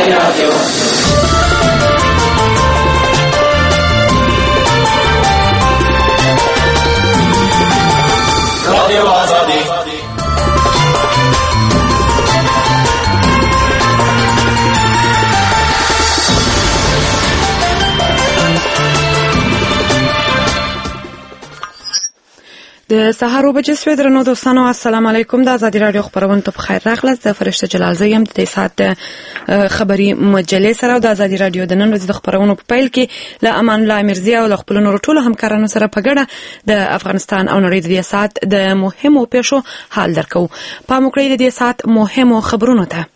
د سهار وبجې سوي درنو دوستانو السلام علیکم. د آزادي رادیو خبرونه ته بخیر راغلاست. د فرشته جلال زیم د ساعت خبري مجلې سره د آزادي رادیو د نن ورځې د خبرونو په پیل کې له امان الله مرزي او له خپل نور ټولو همکارانو سره په ګډه د افغانستان او نړۍ د ساعت د مهمو پیښو حال درکو. په موکړې د ساعت مهمو خبرونو ته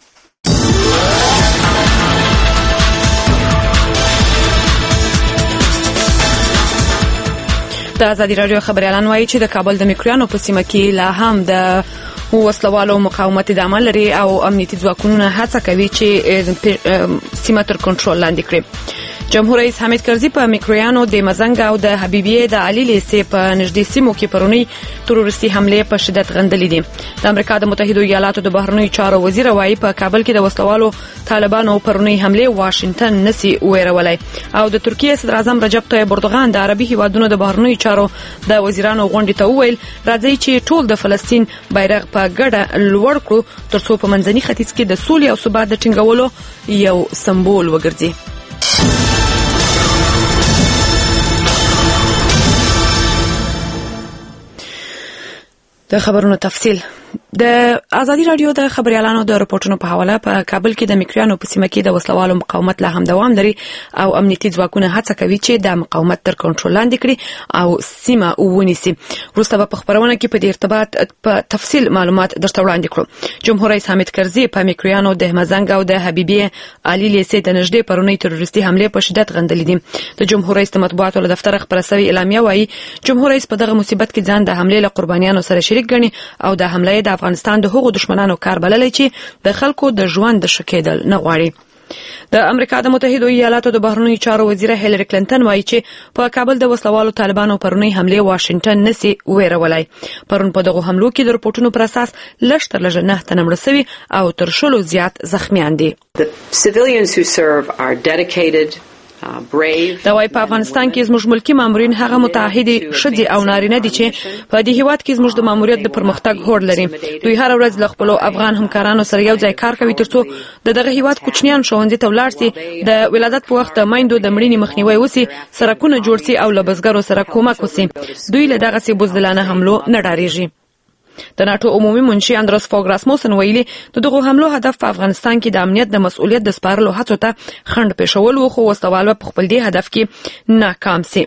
د آزادي رادیو خبريالان وایي چې د کابل د میکرویانو په سیمه کې لا هم د وسلوالو مقاومت ادامه لري او امنیتي ځواکونه هڅه کوي چې سیمه تر کنټرول لاندې کړي. جمهور رئیس حامد کرزي په میکرویانو د مزنګ او د حبیبیه د علي لیسې په نږدې سیمو کې پرونی تروریستي حمله په شدت غندلې دي. د امریکا د متحده ایالاتو د بهرنیو چارو وزیر وایي په کابل کې د وسلوالو طالبانو پرونی حمله واشنگټن نسی ویرولای او د ترکیه صدر اعظم رجب طیب اردوغان د عربي هیوادونو د بهرنیو چارو د وزیرانو غونډې ته وویل راځي چې ټول د فلسطین بیرغ په ګډه لوړ کړو ترڅو په منځني ختیځ کې د سولې او ثبات د ټینګولو یو سمبول وګرځي. د خبرونو تفصیل د آزادي رادیو د خبريالانو د راپورټونو په حواله په کابل کې د میکرویانو په سیمه کې د وسلوالو مقاومت لا هم دوام لري او امنیتي ځواکونه هڅه کوي چې د مقاومت تر کنټرول لاندې کړي او سیمه ونیسي. وروسته په خبرونه کې په دې ارتباط په تفصیل معلومات درته وړاندې کړو. جمهور رئیس حامد کرزي په میکرویانو د مزنګ او د حبیبیه علي لیسې د نږدې پرونی تروریستي حمله په شدت غندلې دي. د جمهور رئیس د مطبوعاتو له دفتر خبرسوي اعلامیه وایي جمهور رئیس په دغه مصیبت کې ځان د حمله له قربانیانو سره شریک ګڼي او د حمله د افغانستان د هغو دشمنانو کار بللی چې د خلکو د ژوند د شکېدل نه غواړي. د امریکا د متحده ایالاتو د بهرنیو چارو وزیره هیلری کلینټن وایي چې په کابل د وسلوالو طالبانو پرونی حمله واشنگټن نسی ویرولای. پرون په دغه حملو کې د رپورټونو پر اساس لږ تر لږه 9 تنه مړه شوي او تر 100 زیات زخمیان دي. The civilians who serve are dedicated دا وايي په افغانستان کې زموږ ملکی مامورین هغه متعهدي شدي او نارینه دي چې په دې هیواد کې زموږ د ماموریت د پرمختګ هوډ لري. دوی هر ورځ له خپل افغان همکارانو سره یو ځای کار کوي ترڅو دغه هیواد کوچنیان ښوونځي ته ولاړ شي، د ولادت په وخت مایندو د مړینې مخنیوي وسی، سرکونه جوړ شي او له بزګرو سره کومک وسی. دوی له دغه سي بوزدلانه حملو نه ډاریږي. د ناتو عمومي منشي اندرس فوګ راسموسن ویلي دغه حملو هدف په افغانستان کې د امنیت د مسؤلیت د سپارلو هڅو ته خنډ پېښول و، خو وسوال په خپل دې هدف کې ناکام سي.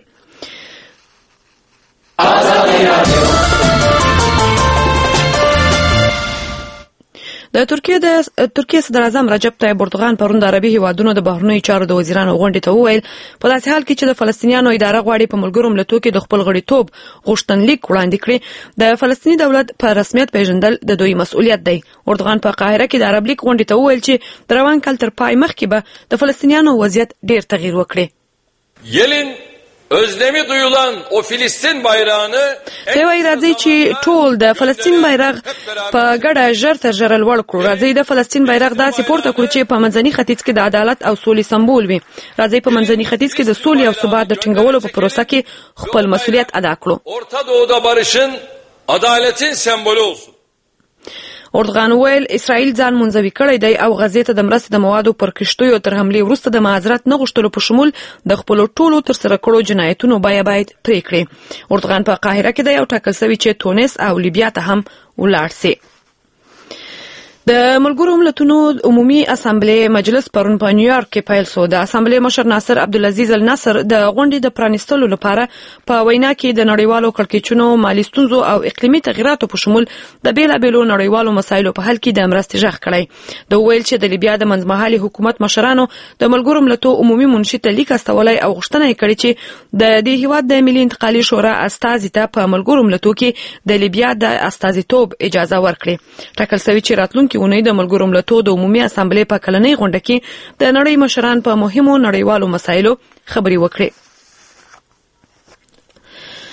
د ترکیه صدر اعظم رجب طیب اردوغان پرون د عربي هیوادونو د بهرنیو چارو د وزیرانو غونډې ته وویل په داسې حال کې چې د فلسطینیانو اداره غواړي په ملګرو ملتونو کې د خپل غړیتوب غوښتنلیک وړاندې کړي، د فلسطیني دولت په رسمیت پیژندل د دوی مسؤلیت دی. اردوغان په قاهره کې د عرب لیگ غونډې ته وویل چې د روان کال تر پای مخکې به د فلسطینیانو وضعیت ډیر تغییر وکړي. Gelin özlemi duyulan o Filistin bayrağını دوی راځي چې ټول د فلسطین بیرغ په ګډه ژر تر ژره لوړ کړو. راځي د فلسطین بیرغ داسې پورته کړو چې په منځني ختیځ کې د عدالت او سولې سمبول وي. راځي په منځني ختیځ کې د سولې او ثبات د ټینګولو په پروسه کې خپل مسؤلیت ادا کړو. Orta Doğu'da barışın, adaletin sembolü olsun. اردوغان ویل اسرائیل ځان منځوي کړی دی او غزې ته د مرستې د موادو پر کښتیو تر حملې وروسته د معذرت نه غوښتلو په شمول د خپلو ټولو ترسره کړو جنایتونو بیه باید پرې کړي. اردوغان په قاهره کې دی او ټاکل شوی چې تونس او لیبیا ته هم ولاړ سي. د ملګرو ملتونو عمومي اسامبلې مجلس پرون په نیویارک کې پیل شو. د اسامبلې مشر ناصر عبدالعزیز الناصر د غونډې د پرانیستلو لپاره په وینا کې د نړیوالو کړکېچونو، مالي ستونزو او اقلیمي تغیراتو په شمول د بیلابیلو نړیوالو مسایلو په حل کې د مرستې غږ کړی. د ویل چې د لیبیا د منځمهالي حکومت مشرانو د ملګرو ملتونو عمومي منشي ته لیک استولای او غوښتنه یې کړې چې د دې هیواد د ملي انتقالي شورا استازي ته په ملګرو ملتونو کې د لیبیا د استازیتوب اجازه ورکړي. ټاکل شوی چې راتلونکي اونۍ د ملګرو ملتونو د عمومي اسامبلې په کلنۍ غونډه کې د نړۍ مشران په مهمو نړیوالو مسایلو خبرې وکړي.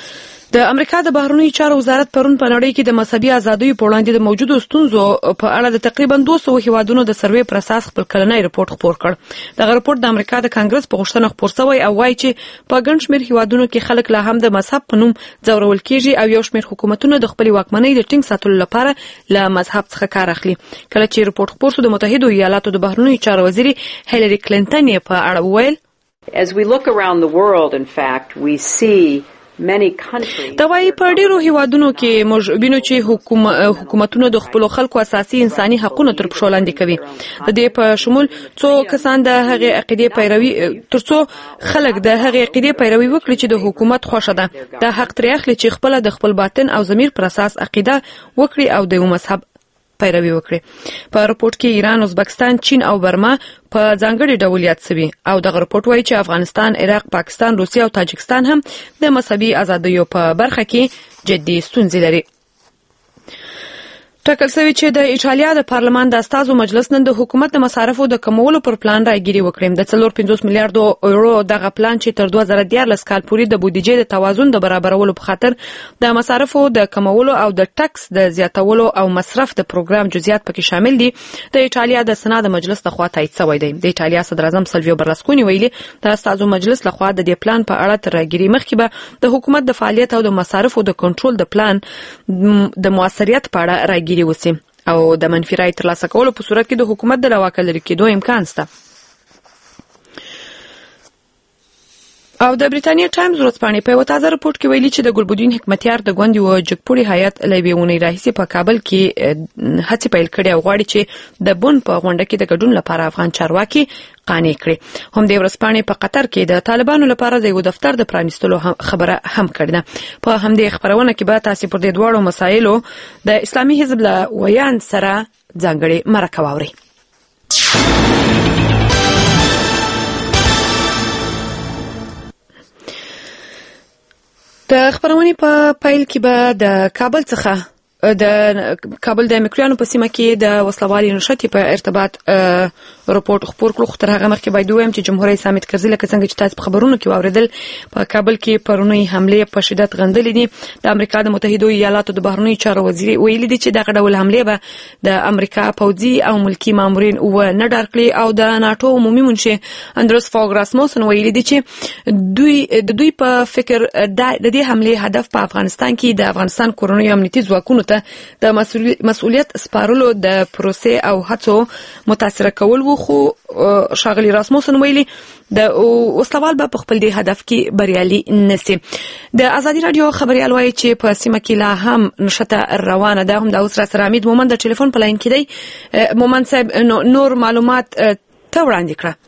د امریکا د بهرنیو چارو وزارت پرون په نړۍ کې د مذهبي ازادیو په وړاندې د موجودو ستونزو په اړه د تقریبا 200 هیوادونو د سروې پر اساس خپل کلنی رپورت خپور کړ. دغه رپورت د امریکا د کانګرس په غوښتنه خپور شوی او وایي چې په ګڼ شمېر هیوادونو کې خلک لا هم د مذهب په نوم ځورول کیږي او یو شمېر حکومتونه د خپل واکمنۍ د ټینګ ساتلو لپاره له مذهب څخه کار اخلي. کله چې رپورت خپور شو د متحده ایالاتو د بهرنیو چارو وزیر هیلری کلینټن یې په اړه وویل As we look around the world, in fact, we see دا وايي په ډیرو هیوادونو کې موږ وینو چې حکومتونه د خپل خلکو اساسي انساني حقوقو تر پښو لاندې کوي. د دې په شمول څو کسان د هغې عقیدې پیروي ترڅو خلک د هغې عقیدې پیروي وکړي چې د حکومت خوښه ده دا حق ترې اخلي چې خپل د خپل باطن او ضمیر پر اساس عقیده وکړي او د یو مذهب پیروي وکړي. په رپورت کې ایران، ازبکستان، چین او برما په ځانګړي ډول یاد شوي او دغه رپورت وایي چې افغانستان، عراق، پاکستان، روسیه او تاجکستان هم د مذهبي ازادیو په برخه کې جدي ستونزې لري. ټاکل شوی چې د ایټالیا د پارلمان د استازو مجلس نن د حکومت د مصارفو د کمولو پر پلان راګیري وکړي. د 450 میلیارډ یورو دغه پلان چې تر 2014 کال پورې د بودیجې د توازن د برابرولو په خاطر د مصارفو د کمولو او د ټکس د زیاتولو او مصرف د پروګرام جزئیات پکې شامل دي د ایټالیا د سنا د مجلس لخوا تایید شوی دی. د ایټالیا صدر اعظم سلویو برلسکونی ویلي د استازو مجلس لخوا د دې پلان په اړه تر راګیري مخکې به د حکومت د فعالیت او د مصارفو د کنټرول د پلان د موثریت په اړه راګیري وسی او د منفي رای ترلاسه کولو په صورت کې د حکومت د لواکه لري کېدو امکان شته. او د بریتانیا ټایمز ورځپاڼې په یو تازه رپورت کې ویلي چې د ګلبدین حکمتیار د ګوند یو جګپوړي هیات له یوې اونۍ راهیسې په کابل کې هڅې پیل کړې او غواړي چې د بن په غونډه کې د ګډون لپاره افغان چارواکي قانع کړي. هم د ورځپاڼې په قطر کې د طالبانو لپاره د یو دفتر د پرانیستلو خبره هم کړې ده. په همدې خبرونه کې به تاسو پر دې دواړو مسایلو د اسلامي حزب له ویان سره ځانګړي مرکه واورئ. د خبرونې په پیل کې به د کابل څخه د کابل د مکریانو په سیمه کې د وسلوالي نشټي په ارتباط رپورت خپور کړو. تر هغه مخکې باید ووایم چې جمهوریت رئیس حامد کرزي لکه څنګه چې تاسو په خبرونو کې واوریدل په کابل کې پرونی حمله په شدت غندلې دي. د امریکا د متحده ایالاتو د بهرنیو چارو وزیر ویلي دی چې دغه ډول حمله به د امریکا پوځي او ملکی مامورین و نه ډار کړي او د ناتو عمومي منشي اندرس فوګ راسموسن ویلي دی چې دوی په فکر د دې حمله هدف په افغانستان کې د افغانستان کورنیو امنیتي ځواکونو ته د مسؤلیت سپارلو د پروسې او هڅو متاثر کول وو. خو شاغلی راسموسن ویلي د وسلوال به په خپل دې هدف کې بریالي نشي. د ازادي رادیو خبريال وایي چې په سیمه کې لا هم نشته روانه ده. هم د اوس را سره امید مومند د ټلیفون په لاین کې دی. مومند صاحب نور معلومات ته وړاندې کړه.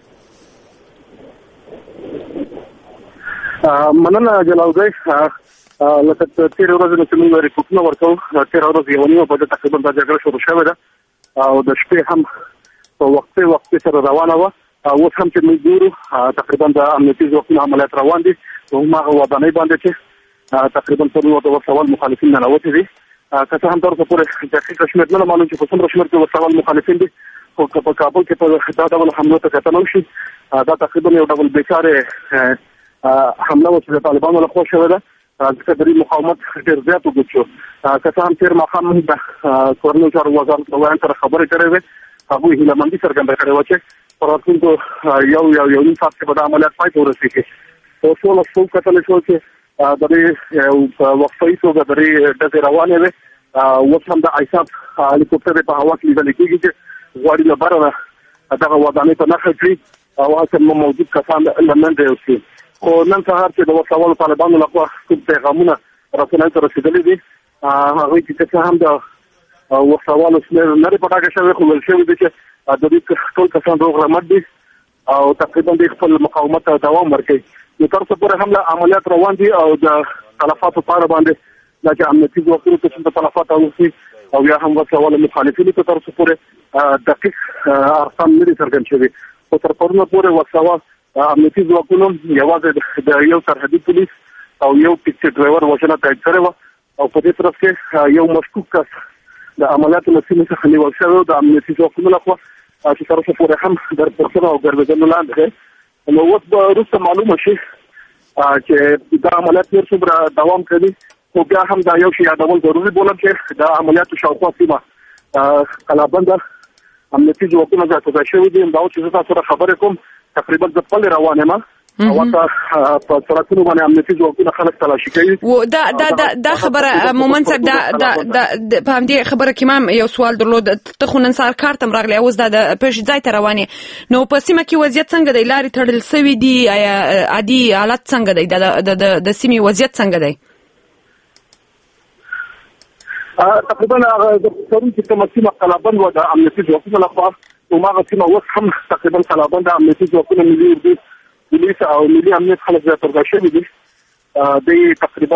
مننه جلاوګي. لکه تیر ورځ نو موږ ریپورتونه ورکوو. تیر ورځ یو نیمه بجې تقریبا د جګړه شروع شوې ده او د شپې هم په وخت سره روانه وه. اوس هم چې موږ ګورو تقریبا د امنیتي ځواکونو عملیات روان دي په هماغه ودانۍ باندې چې تقریبا څلور د وسوال مخالفین ننوتي دي. که څه هم تر اوسه پورې دقیق شمېر نه معلوم چې په څومره شمېر کې وسوال مخالفین دي. خو که په کابل کې په دا ډول حملو ته کتنه وشي دا تقریبا یو ډول بېچارې حمله وه چې د طالبانو لخوا شوې ده. ځکه د دې مقاومت ډېر زیات وګت شو. که څه هم تېر ماښام د کورنیو چارو وزارت له ویان سره خبرې کړې وې. هغوی هیلهمندي څرګنده کړې وه چې په راتلونکو یو نیم ساعت کې به دا عملیات پای ته ورسېږي. په ټوله شپه وکتلی شو چې د دې په وقفه‌یي توګه د دې ډزې روانې وې. اوس هم د ایساف هلیکوپټر په هوا کې لیدل کېږي چې غواړي له بره دغه ودانۍ ته نښه کړي او هلته موجود کسان له منځه یوسي. خو نن سهار چې د وسلوالو طالبانو لخوا کوم پیغامونه رسنیو ته رسېدلي دي هغوی چې څه هم د وسلوالو شمېر نه دی په ډاګه شوی خو ویل شوي دي چې د دوی ټول کسان روغ رمټ دي او تقریبا دوی خپل مقاومت ته دوام ورکوي. نو تر اوسه پورې هم عملیات روان دي او د تلفاتو په اړه باندې دا چې امنیتي ځواکونو ته څومره تلفات اوسي او یا هم وسلوالو مخالفینو ته تر اوسه پورې دقیق ارقام نه دي څرګند شوي. خو تر پرونه پورې وسلوال امنیتي ځواکونو یوازې د یو سرحدي پولیس او یو ټیکسي ډرایور وژنه تایید کړې وه او په دې طرف کې یو مشکوک کس د عملیاتو له سیمې څخه نیول شوی د امنیتي ځواکونو لخوا چې تر اوسه پورې هم د رپورټونو او ګرځېدلو لاندې دی. نو اوس به وروسته معلومه شي چې دا عملیات نور څومره دوام کوي خو بیا هم دا یو شی یادول ضروري بولم چې دا عملیات شاوخوا سیمه قلابند امنیتي ځواکونه ځای شوي دي دا چې تاسو سره خبرې کوم تقریبا د خپل روان یم او تاسو په سرکونو باندې امنیتي ځواکونه خلک تلاشي کوي و دا خبره مومن صاحب دا په همدې خبره کې ما یو سوال درلود ته خو نن سهار کار تم راغلی اوس دا د پېښې ځای ته روانې نو په سیمه کې وضعیت څنګه دی لارې تړل سوي دي آیا عادي حالت څنګه دی د سیمې وضعیت څنګه دی تقریبا د پرون چې کومه سیمه قلابند و د امنیتي ځواکونو لخوا هماغه سیمه اوس هم تقریبا قلابند د امنیتي ځواکونو ملي اردو پولیس او ملي امنیت خلک ځای پر ځای شوي دي دوی تقریبا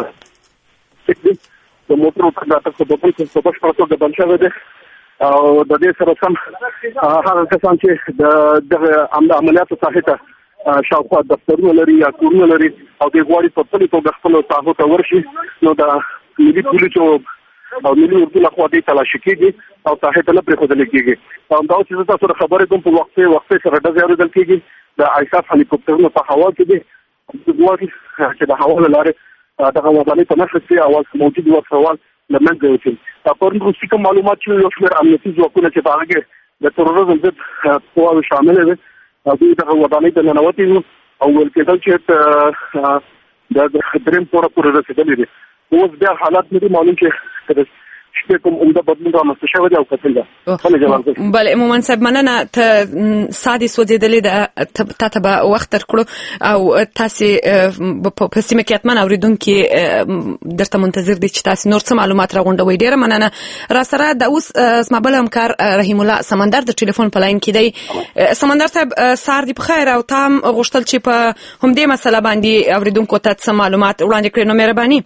د موټرو تګ راتګ په بشپړه توګه بند شوی دی او د دې سره سم هغه کسان چې د عملیاتو ساحې ته شاوخوا دفترونه لري یا کورونه لري او دوی غواړي په خپلې توګه خپلو ساحو ته ورشي نو د ملي پولیسو او ملي اردو لخوا دې تلاشي کېږي او ساحې ته نه پرېښودل کېږي همدا چې زه تاسو خبرې کوم په وقفې سره ډزې اورېدل کېږي د آیساف هلیکوپټرونو په هوا کې دي غواړي چې د هوا له لارې دغه ودانۍ ته نښه شي او موجود وسوال له منځه یوسي پرون وروستي کوم معلومات چې یو شمېر امنیتي ځواکونه چې په هغه کې د تروریزم ضد قواوې شاملې وې دوی دغه ودانۍ ته ننوتي وو او ویل کېدل چې د درېیم پوړه پورې رسېدلي دي اوس بیا حالات نه دي معلوم چې شپې کوم عمده بدلون رامنځته شوی دی او کتل ده بله مومن صاحب مننه ته سادې سوځېدلې ده تا ته به وخت درکړو او تاسې په سیمه کې حتما اورېدونکي درته منتظر دي چې تاسې نور څه معلومات راغونډوئ ډېره مننه را سره د اوس زما بل همکار رحیم الله سمندر د ټلیفون په لاین کې دی سمندر صاحب سهار دې په خیر او تا هم غوښتل چې په همدې مسله باندې اورېدونکو ته څه معلومات وړاندې کړي نو مهرباني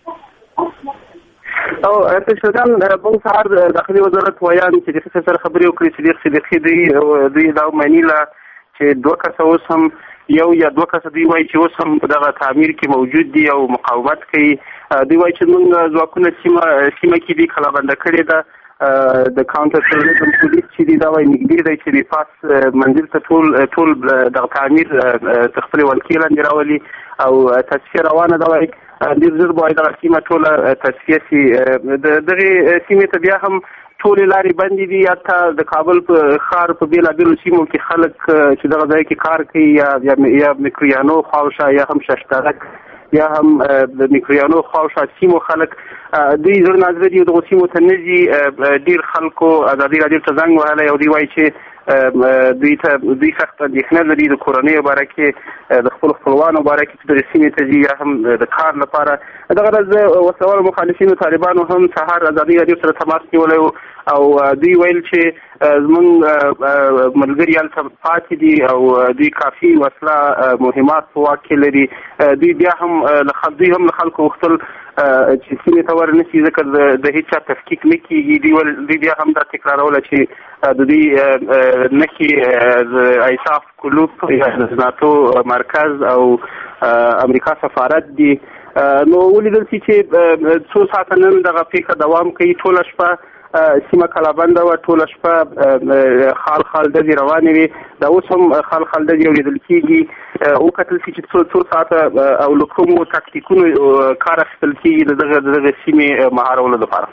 او پېښګان په سهار د داخلي وزارت ویان چې د څه سره خبرې وکړي چې د صدیقي دوی دا معنی لا چې دوه کسه اوس هم یو یا دوه کسه دوی وایي چې اوس هم په دغه تعمیر کې موجود دي او مقاومت کوي دوی وایي چې موږ ځواکونه سیمه کې دي کلابنده کړې ده د کاونټر ټروریزم پولیس چې دی دا وایي نږدې دی چې د پاس منزل ته ټول دغه تعمیر خپل ولکې لاندې راولي او تصفیه روانه ده وایي ډېر ژر به دغه سیمه ټوله تصفیه شي دغې سیمې ته بیا هم ټولې لارې بندې دي حتی د کابل په ښار په بېلابېلو سیمو کې خلک چې دغه ځای کې کار کوي یا میکریانو خواوشا یا هم ششترک یا هم د میکریانو خواوشا سیمو خلک دوی زړه نازړه دي دغو سیمو ته نه ځي ډېر خلکو ازادي راډیو ته زنګ وهلی او دوی وایي چې دوی سخت اندېښنه لري د کورنیو باره کې د خپلو خپلوانو باره کې چې دغې سیمې ته ځي یا هم د کار لپاره دغه ورځ وسلوالو مخالفینو طالبانو هم سهار ازادي راډیو سره تماس نیولی او دوی ویل چې زموږ ملګري هلته پاتې دي او دوی کافي وسله مهمات په واک کې لري دوی بیا هم دوی هم له خلکو غوښتل چې سیمې ته ورنشي ځکه د هېچ چا تفکیک نه کېږي دوی بیا هم دا تکراروله چې د دوی نښې د ایساف کلوب یا د ناتو مرکز او امریکا سفارت دي نو ولیدل شي چې څو ساعته نن دغه پیښه دوام کوي ټوله شپه سیمه کلابنده وه ټوله شپه خال ډزې روانې وې دا اوس هم خال ډزې اورېدل کېږي وکتل شي چې څو ساعته او له کومو تاکتیکونو کار اخیستل کېږي د دغه سیمې مهارولو لپاره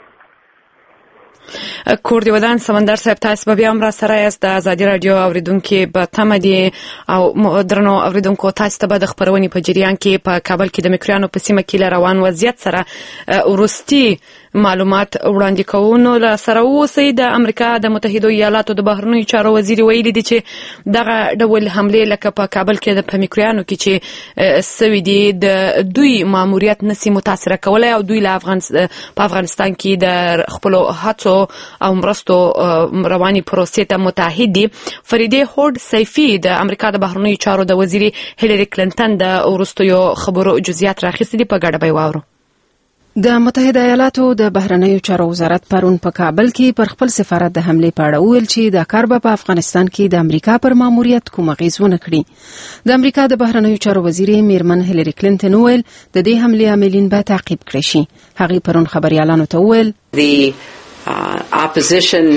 کور دی ودان سمندر صاحب تاسو به بیا هم را سره یاست د ازادي راډیو اوریدونکو به تمه دي او درنو اوریدونکو تاسو ته به د خبرونې په جریان کې په کابل کې د میکریانو په سیمه کې روان وضعیت سره ورستي معلومات وړاندې کوو نو له سره اوسئ د امریکا د متحده ایالاتو د بهرنیو چارو وزیر ویلي دي چې دغه ډول حملې لکه په کابل کې د میکریانو کې چې سوي دي د دوی ماموریت نسی متاثر کولای او دوی له په افغانستان کې د خپل هڅو او مرستو رواني پروسې ته متحد دي فریده هورد سیفی د امریکا د بهرنیو چارو د وزیر هیلری کلینټن د ورستیو خبرو جزئیات راخیستي په ګډه به واورو د متحده ایالاتو د بهرنیو چارو وزارت پرون په کابل کې پر خپل سفارت د حمله په اړه ویل چې دا کار به په افغانستان کې د امریکا پر ماموریت کوم اغیز ونه کړي د امریکا د بهرنیو چارو وزیر میرمن هیلری کلینټن ویل د دې حمله عاملین به تعقیب کړي شي هغه پرون خبريالانو ته ویل opposition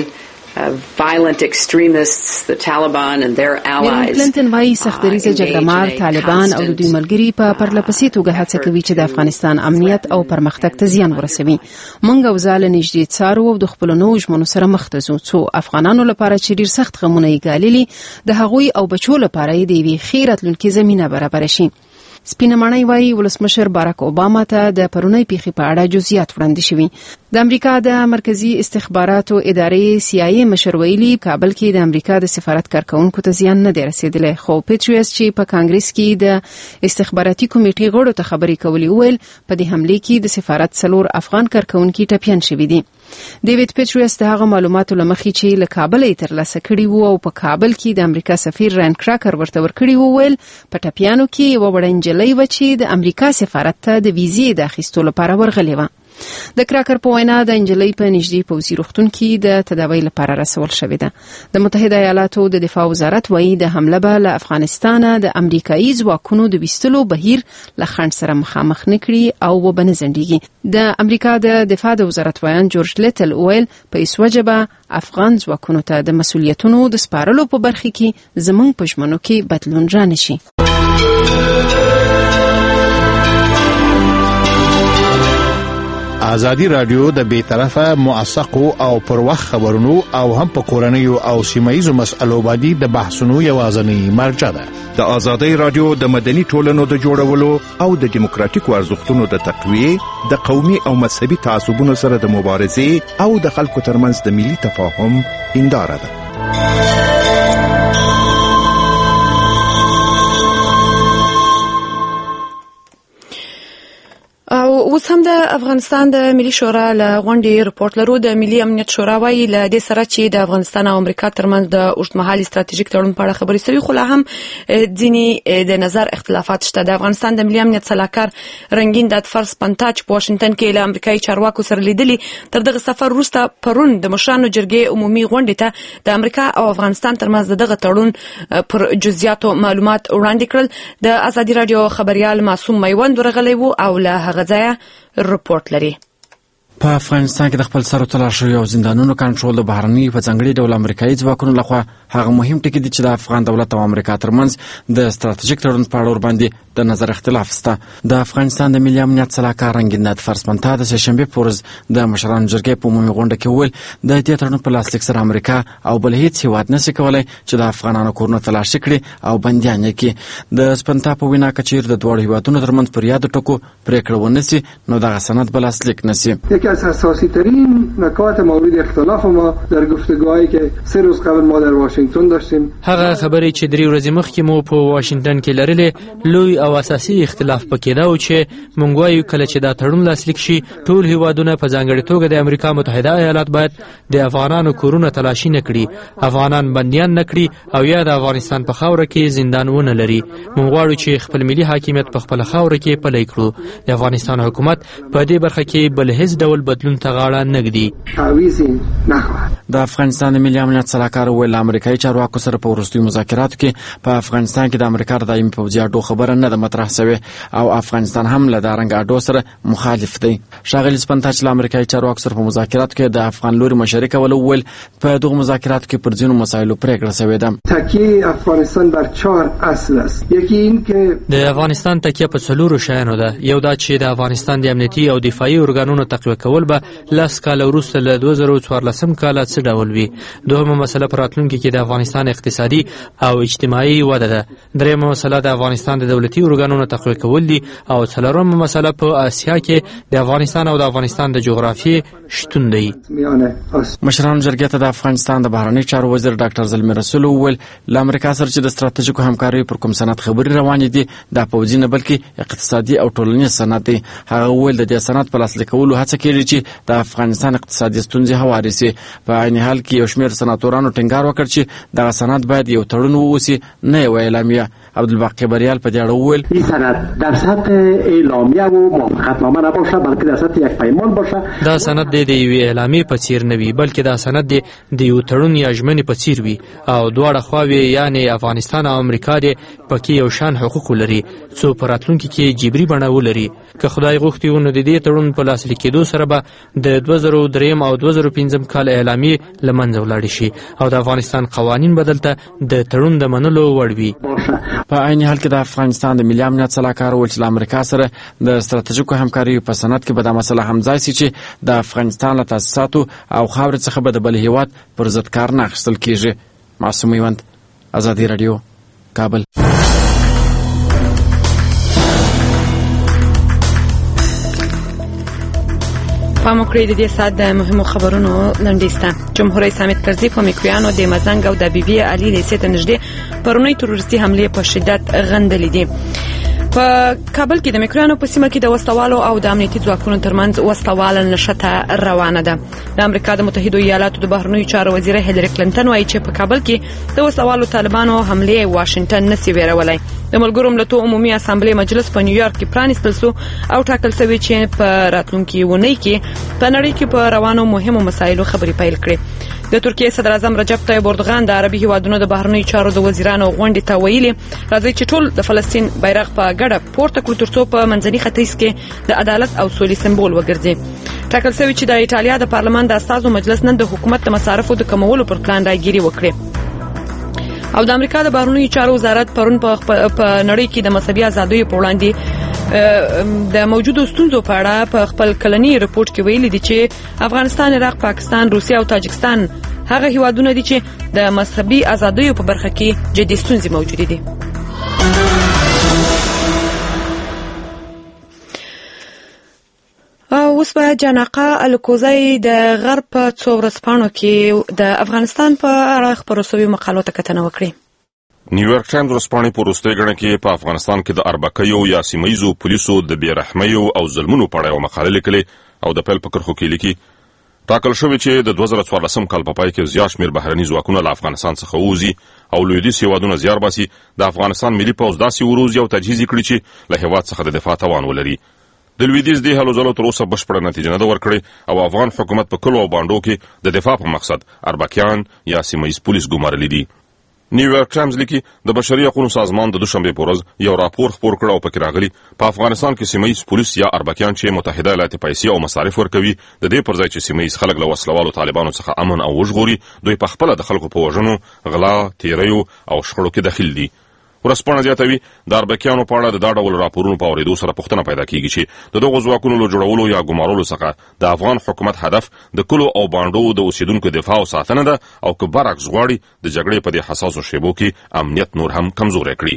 violent extremists, the Taliban and their allies. کلینټن وايي سختدریزه جګړهمار طالبان او د دوی ملګري په پرلپسې توګه هڅه کوي چې د افغانستان امنیت او پرمختګ ته زیان ورسوي. موږ او ځاله نږدې څارو او د خپل نوو ژمنو سره مخ ته ځو څو افغانانو لپاره چې ډیر سخت غمونه یې ګاللي د هغوی او بچو لپاره د یوې ښې راتلونکې زمینه برابر شي. سپینه ماڼۍ وايي ولسمشر باراک اوباما ته د پرونی پیښې په اړه جزئیات وړاندې شوي. د امریکا د مرکزی استخباراتو ادارې CIA مشر ویلي کابل کې د امریکا د سفارت کارکونکو ته زیان نه دی رسیدلی، خو پیټریوس چې په کانګرس کې د استخباراتي کمیټې غړو ته خبرې کولې ویل په دې حمله کې د سفارت 4 افغان کارکونکي ټپیان شوي دي. ډیوډ پیټریوس د هغه معلوماتو لمخې چې له کابل یې ترلاسه کړي وو او په کابل کې د امریکا سفیر ران کراکر ورته ورکړي وو ویل په ټپیانو کې یو وړه نجلۍ و چې د امریکا سفارت ته د ویزې د اخیستو لپاره ورغلې و. د کراکر په وینا د نجلۍ په نږدې پوځي روغتون کې د تداوی لپاره رسول شوې ده. د متحده ایالاتو د دفاع وزارت وایي د حمله به له افغانستانه د امریکایي ځواکونو د ویستلو بهیر له خنډ سره مخامخ نکړي او وبنه ځنډيږي. د امریکا د دفاع د وزارت ویان جورج لیټل ویل په ایس وجبه افغان ځواکونو ته د مسولیتونو د سپارلو په برخه کې زموږ په ژمنو کې بدلون رانشي. ازادي رادیو د بیطرفه موثقو او پر وخت خبرونو او هم په کورنیو او سیمایي مسألو باندې د بحثونو یوازنی مرجع ده. د ازادي رادیو د مدني ټولنو د جوړولو او د دیموکراتیکو ارزښتونو د تقویه، د قومي او مذهبي تعصبونو سره د مبارزې او د خلکو ترمنځ د ملي تفاهم هنداره ده. او اوس هم د افغانستان د ملي شورا له غونډې رپورت لرو. د ملي امنیت شورا وايي له دې سره چې د افغانستان او امریکا ترمنځ د اوږدمهالي ستراتیژیک تړون په اړه خبرې شوي، خو لا هم ځینې د نظر اختلافات شته. د افغانستان د ملي امنیت سلاکار رنگین دادفرس پنتاج په واشنگټن کې له امریکایي چارواکو سره لیدلي. تر دغه سفر وروسته پرون د مشرانو جرګې عمومي غونډې ته د امریکا او افغانستان ترمنځ دغه تړون پر جزئیاتو معلومات وړاندې کړل. د ازادي رادیو خبريال معصوم میوند ورغلی وو او له هغه ځایه رپورت لري. په افغانستان کې د خپل سر تلاشي او زندانونو کنټرول د بهرني په ځانګړي ډول امریکایي ځواکونو لخوا هغه مهم ټکی دی چې د افغان دولت او امریکا ترمنځ د ستراتیژیک تړون په اړه باندې د نظر اختلاف شته. د افغانستان د ملي امنیت سلاکار رنگین دادفرس پنتاج د سهشنبه پورز د مشرانو جرګې په عمومي غونډه کې ویل د دې تړون په لاسلیک سره امریکا او بل هیڅ هیواد نشي کولای چې د افغانانو کورونه تلاشي کړي او بندیان یې کړي. د سپنتا په وینا کچیر د دوه هیوادونو ترمنځ پر یاد ټکو پریکړه ونسی نو دغه سند بل لاسلیک نشي. از اساسی ترین نکات مورد اختلاف ما در گفتگوهایی که 3 روز قبل ما در واشنگتن داشتیم، هغه خبرې چې 3 ورځې مخکې مو په واشنگټن کې لرلې لوی او اساسي اختلاف پکې دا و چې مونږ وایو کله چې دا تړون لاسلیک شي ټول هیوادونه په ځانګړي توګه د امریکا متحده ایالات باید د افغانانو کورونه تلاشي نه کړي، افغانان بندیان نه کړي او یا د افغانستان په خاوره کې زندانونه لري. مونږ غواړو چې خپل ملي حاکمیت په خپل خاوره کې پلی کړو. د افغانستان حکومت په دې برخه کې بل هیڅ ډول بدلون ته غاړه نه ږدي. د افغانستان ملي امنیت سلاکار ویل امریکایي چارواکو سره په وروستیو مذاکراتو کې په افغانستان کې د امریکا د دایمي پوځي اډو خبره نه ده مطرح شوې او افغانستان هم له دارنګ اډو سره مخالف دی. شاغلی سپنتاج له امریکایي چارواکو سره په مذاکراتو کې د افغان لوري مشارکه ول په دغه مذاکراتو کې پر ځینو مسایلو پریکړه شوې ده. تکیه افغانستان بر 4 اصل است. یکی این که د افغانستان تکیه په څلورو شیانو ده. یو دا چې د افغانستان د امنیتي او دفاعي ارګانونو تقویه کول به لاس کال وروسته له 2014 کال څخه ډول وي. دوهمه مسله پر راتلونکي کې د افغانستان اقتصادي او اجتماعي وده ده. دریمه مسله د افغانستان د دولتي ارګانونو تقویه کول دي او څلورمه مسله په آسیا کې د افغانستان او د افغانستان د جغرافیې شتون دی. مشرانو جرګې ته د افغانستان د بهرنی چارو وزیر ډاکټر زلمی رسول وویل له امریکا سره چې د ستراتیژیکو همکارۍ پر کوم سند خبرې روانې دي دا پوځي نه بلکې اقتصادي او ټولنیز سند دی. هغه وویل د دې سند په لاسلیک کولو هڅه کیږي چې د افغانستان اقتصادي ستونزې هوارې سي. په عین حال کې یو شمېر سناتورانو ټینګار وکړ چې دغه سند باید یو تړون ووسی نه یو اعلامیه. عبدالباقی بریال په دې اړه وویل این سند در سطح اعلامیه و موافقتنامه نباشه بلکې در سطح یک پیمان باشه. دا سند د یوې اعلامیې په څیر نه وي بلکې دا سند د یو تړون یا ژمنې په څیر وي او دواړه خواوې یعنی افغانستان او امریکا د پکې یو شان حقوق لري څو په راتلونکي کې جبري بڼه ولري. که خدای غوښتي و نو د دې تړون په لاسلیک کېدو سره سره به د 2003 او 2005 کال اعلامیې له منځه ولاړې شي او د افغانستان قوانین بدلته د تړون د منلو وړ وي. په عین حال کې د افغانستان د ملي امنیت سلاکار وویل چې له امریکا سره د ستراتیژیکو همکاریو په سند کې به دا مسله هم ځای شي چې د افغانستان له تاسیساتو او خاورې څخه به د بل هیواد پر ضد کار نه اخیستل کیږي. معصوم میوند، ازادي رادیو، کابل. پام وکړئ د دې ساعت د مهمو خبرونو لنډیسته. جمهور رئیس حامد کرزي په میکویانو د مزنګ او د بي بي علي لیسې ته نږدې پرونی تروریستي حملې په شدت غندلې دي. په کابل کې د میکویانو په سیمه کې د وسلوالو او د امنیتي ځواکونو ترمنځ وسلواله نښته روانه ده. د امریکا د متحده ایالاتو د بهرنیو چارو وزیر هیلری کلینټن وایي چې په کابل کې د وسلوالو طالبانو حملې واشنگټن نسی ویرولای. د ملګرو ملتونو عمومي اسامبلې مجلس په نیویارک کې پرانیستل شو او ټاکل شوی چې په راتلونکي ونې کې په نړۍ کې په روانو مهمو مسایلو خبرې پیل کړي. د ترکیه صدر اعظم رجب طیب اردوغان د عربي هیوادونو د بهرنیو چارو د وزیرانو غونډې ته ویلي راځي چې ټول د فلسطین بیرغ په ګډه پورته کړو ترڅو په منځني ختیځ کې د عدالت او سولې سمبول وګرځي. ټاکل شوی چې د ایټالیا د پارلمان د استازو مجلس نن د حکومت د مصارفو د کمولو پر پلان راګيري وکړي. او د امریکا د بهرنیو چارو وزارت پرون په نړۍ کې د مذهبي ازادیو په وړاندې د موجودو ستونزو په اړه په خپل کلنی رپورت کې ویلي دي چې افغانستان، عراق، پاکستان، روسیه او تاجکستان هغه هیوادونه دي چې د مذهبي ازادیو په برخه کې جدي ستونزې موجود دي. اوس به جانقه الکوزی د غرب په څو ورځپاڼو کې د افغانستان په اړه خپرو شویو مقالو ته کتنه وکړي. نیویارک ټایمز ورځپاڼې په وروستۍ ګڼه کې په افغانستان کې د اربکیو یا سیمه‌ییزو پولیسو د بېرحمیو او ظلمونو په اړه یوه مقاله لیکلې او د پیل په کرښو کې لیکي ټاکل شوی چې د 2014 کال په پای کې زیات شمېر بهرني ځواکونه له افغانستان څخه ووځي او لویدیځ هیوادونه زیار باسي د افغانستان ملي پوځ داسې وروزي او تجهیز کړي چې له هیواد څخه د دفاع توان ولري. د لویدیځ دې هلو ځلو تر اوسه بشپړه نتیجه نه ده ورکړې او افغان حکومت په کلو او بانډو کې د دفاع په مقصد اربکیان یا سیمه‌ییز پولیس ګمارلي دي. نیویارک ټایمز لیکي د بشري حقوقو سازمان د دوشنبه په ورځ یو راپور خپور کړ او پکې راغلي په افغانستان کې سیمه‌ییز پولیس یا اربکیان چې متحده ایالات پیسې او مصارف ورکوي د دې پر ځای چې سیمه‌ییز خلک له وسلوالو طالبانو څخه امن او وژغوري دوی په خپل د خلکو په وژنو، غلا، تیریو او شخړو کې دخیل دي. ورځپاڼه زیاتوي د اربکیانو په اړه د دا ډول راپورونو په اورېدو سره پوښتنه پیدا کیږي چې د دغو ځواکونو له جوړولو یا ګمارلو څخه د افغان حکومت هدف د کلو او بانډو د اوسیدونکو دفاع او ساتنه ده او که برعکس غواړي د جګړې په دې حساسو شیبو کې امنیت نور هم کمزوری کړي.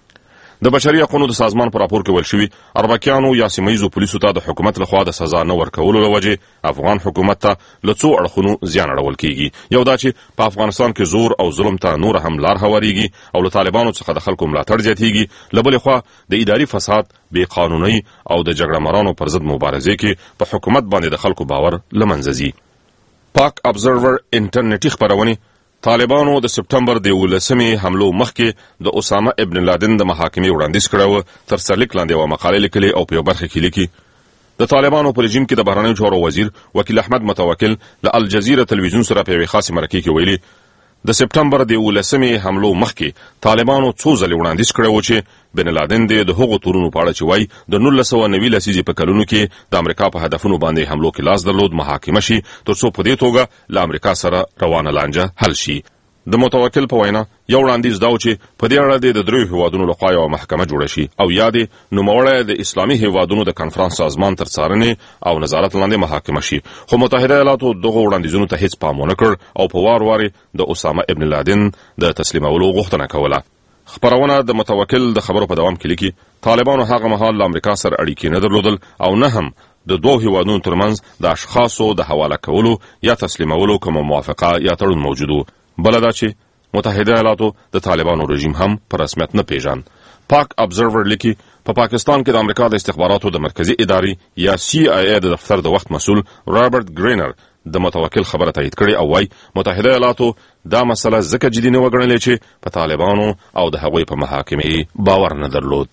د بشري حقوقو د سازمان په راپور کې ویل شوي اربکیانو یا سیمه‌ییزو پولیسو ته د حکومت لخوا د سزا نه ورکولو له وجې افغان حکومت ته له څو اړخونو زیان اړول کیږي. یو دا چې په افغانستان کې زور او ظلم ته نور هم لار هواریږي او له طالبانو څخه د خلکو ملاتړ زیاتیږي. له بلې خوا د اداري فساد، بې قانونۍ او د جګړه مارانو پر ضد مبارزې کې په حکومت باندې د خلکو باور له منځه ځي. پاک ابزرور انټرنیټي خپرونې طالبانو د سپټمبر د 11 حملو مخکې د اسامه ابن لادن د محاکمې وړاندیز کړی تر سرلیک لاندې یوه مقاله لیکلې او په یو برخه کې لیکي د طالبانو په رژیم کې د بهرنیو چارو وزیر وکیل احمد متوکل له الجزیره تلویزیون سره په یوې خاصې مرکې کې ویلي د سپټمبر د 11 حملو مخکې طالبانو څو ځلې وړاندیز کړی و چې بن لادن د هغو تورونو په اړه چې وایي د 1990 لسیزې په کلونو کې د امریکا په هدفونو باندې حملو کې لاس درلود محاکمه شي ترڅو په دې توګه له امریکا سره روانه لانجه حل شي. د متوکل په وینا یو وړاندیز دا و چې په دې اړه د دریو هیوادونو لخوا یوه محکمه جوړه شي او یا د نوموړی د اسلامي هیوادونو د کنفرانس سازمان تر څارنې او نظارت لاندې محاکمه شي. خو متحده ایالاتو دغو وړاندیزونو ته هیڅ پام ونه کړ او په وار وارې د اسامه ابن لادن د تسلیمولو غوښتنه کوله. خپرونه د متوکل د خبرو په دوام کې لیکي طالبانو هغه مهال له امریکا سره اړیکې نه درلودل او نه هم د دوه هیوادونو ترمنځ د اشخاصو د حواله کولو یا تسلیمولو کومه موافقه یا تړون موجود و. بله دا چې متحده ایالاتو د طالبانو رژیم هم په رسمیت نه پیژاند. پاک ابزرور لیکي په پاکستان کې د امریکا د استخباراتو د مرکزی ادارې یا CIA د دفتر د وخت مسؤل رابرټ ګرینر د متوکل خبره تایید کړې او وايي متحده ایالاتو دا مسله ځکه جدي نه وګڼلې چې په طالبانو او د هغوی په محاکمې باور نه درلود.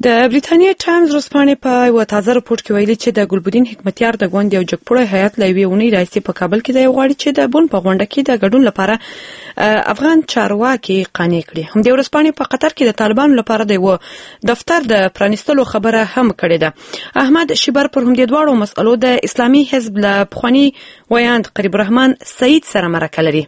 د بریټانیا ټایمز ورځپاڼې په یو تازه راپورټ کې ویلي چې د ګلبدین حکمتیار د ګوند یو جګپوړی هیئت له یوې اونۍ راهیسې په کابل کې دی غواړي چې د بن په غونډه کې د ګډون لپاره افغان چارواکي قانع کړي. همدې ورځپاڼې په قطر کې د طالبانو لپاره د یو دفتر د پرانیستلو خبره هم کړې ده. احمد شیبر پر همدې دواړو مسئلو د اسلامي حزب له پخواني ویاند قریب الرحمن سعید سره مرکه لري.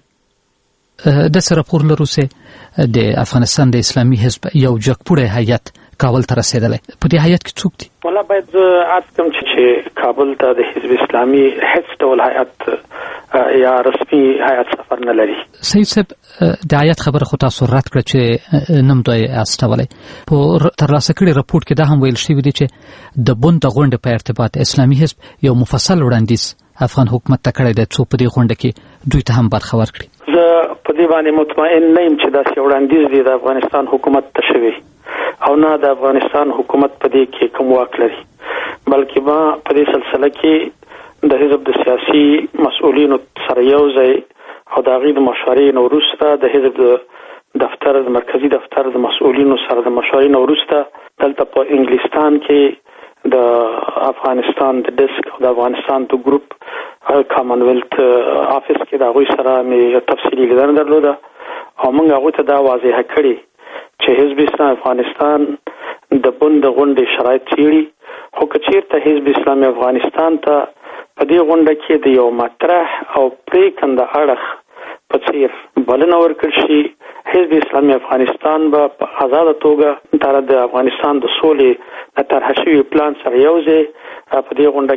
د سره راپور لرو چې د افغانستان د اسلامي حزب یو جګپوړی هیئت کابل ته رسیدلی. په دې هیئت کې څوک دي؟ ولا باید عرض کوم چې کابل ته د حزب اسلامي هیڅ ډول هیئت یا رسمي هیئت سفر نه لري. سید صاحب د هیئت خبره خو تاسو رد کړه چې نوم دوی استولی. په ترلاسه کړي راپورټ کې دا هم ویل شوي دي چې د بن د غونډې په ارتباط اسلامي حزب یو مفصل وړاندیز افغان حکومت ته کړی دی څو په دې غونډه کې دوی ته هم برخه ورکړي. زه په دې باندې مطمئن نه یم چې داسې وړاندیز دی د افغانستان حکومت ته شوی او نه د افغانستان حکومت په دې کې کوم واک لري، بلکې ما په دې سلسله کې د حزب د سیاسي مسؤلینو سره یو ځای او د هغوی د مشورې نه وروسته د حزب د دفتر د مرکزي دفتر د مسؤلینو سره د مشورې نه وروسته دلته په انګلستان کې د افغانستان د ډیسک او د افغانستان د ګروپ کامن ویلت افیس کې د هغوی سره مې تفصیلي لیدنه درلوده او موږ هغوی ته دا واضحه کړې چې حزب اسلامي افغانستان د بن د غونډې شرایط څیړي، خو که چیرته حزب اسلامي افغانستان ته په دې غونډه کې د یو مطرح او پریکنده اړخ په څیر بلنه ورکړل شي، حزب اسلامي افغانستان به په آزاده توګه د افغانستان د سولې د طرح شوي پلان سره یو ځای په دې غونډه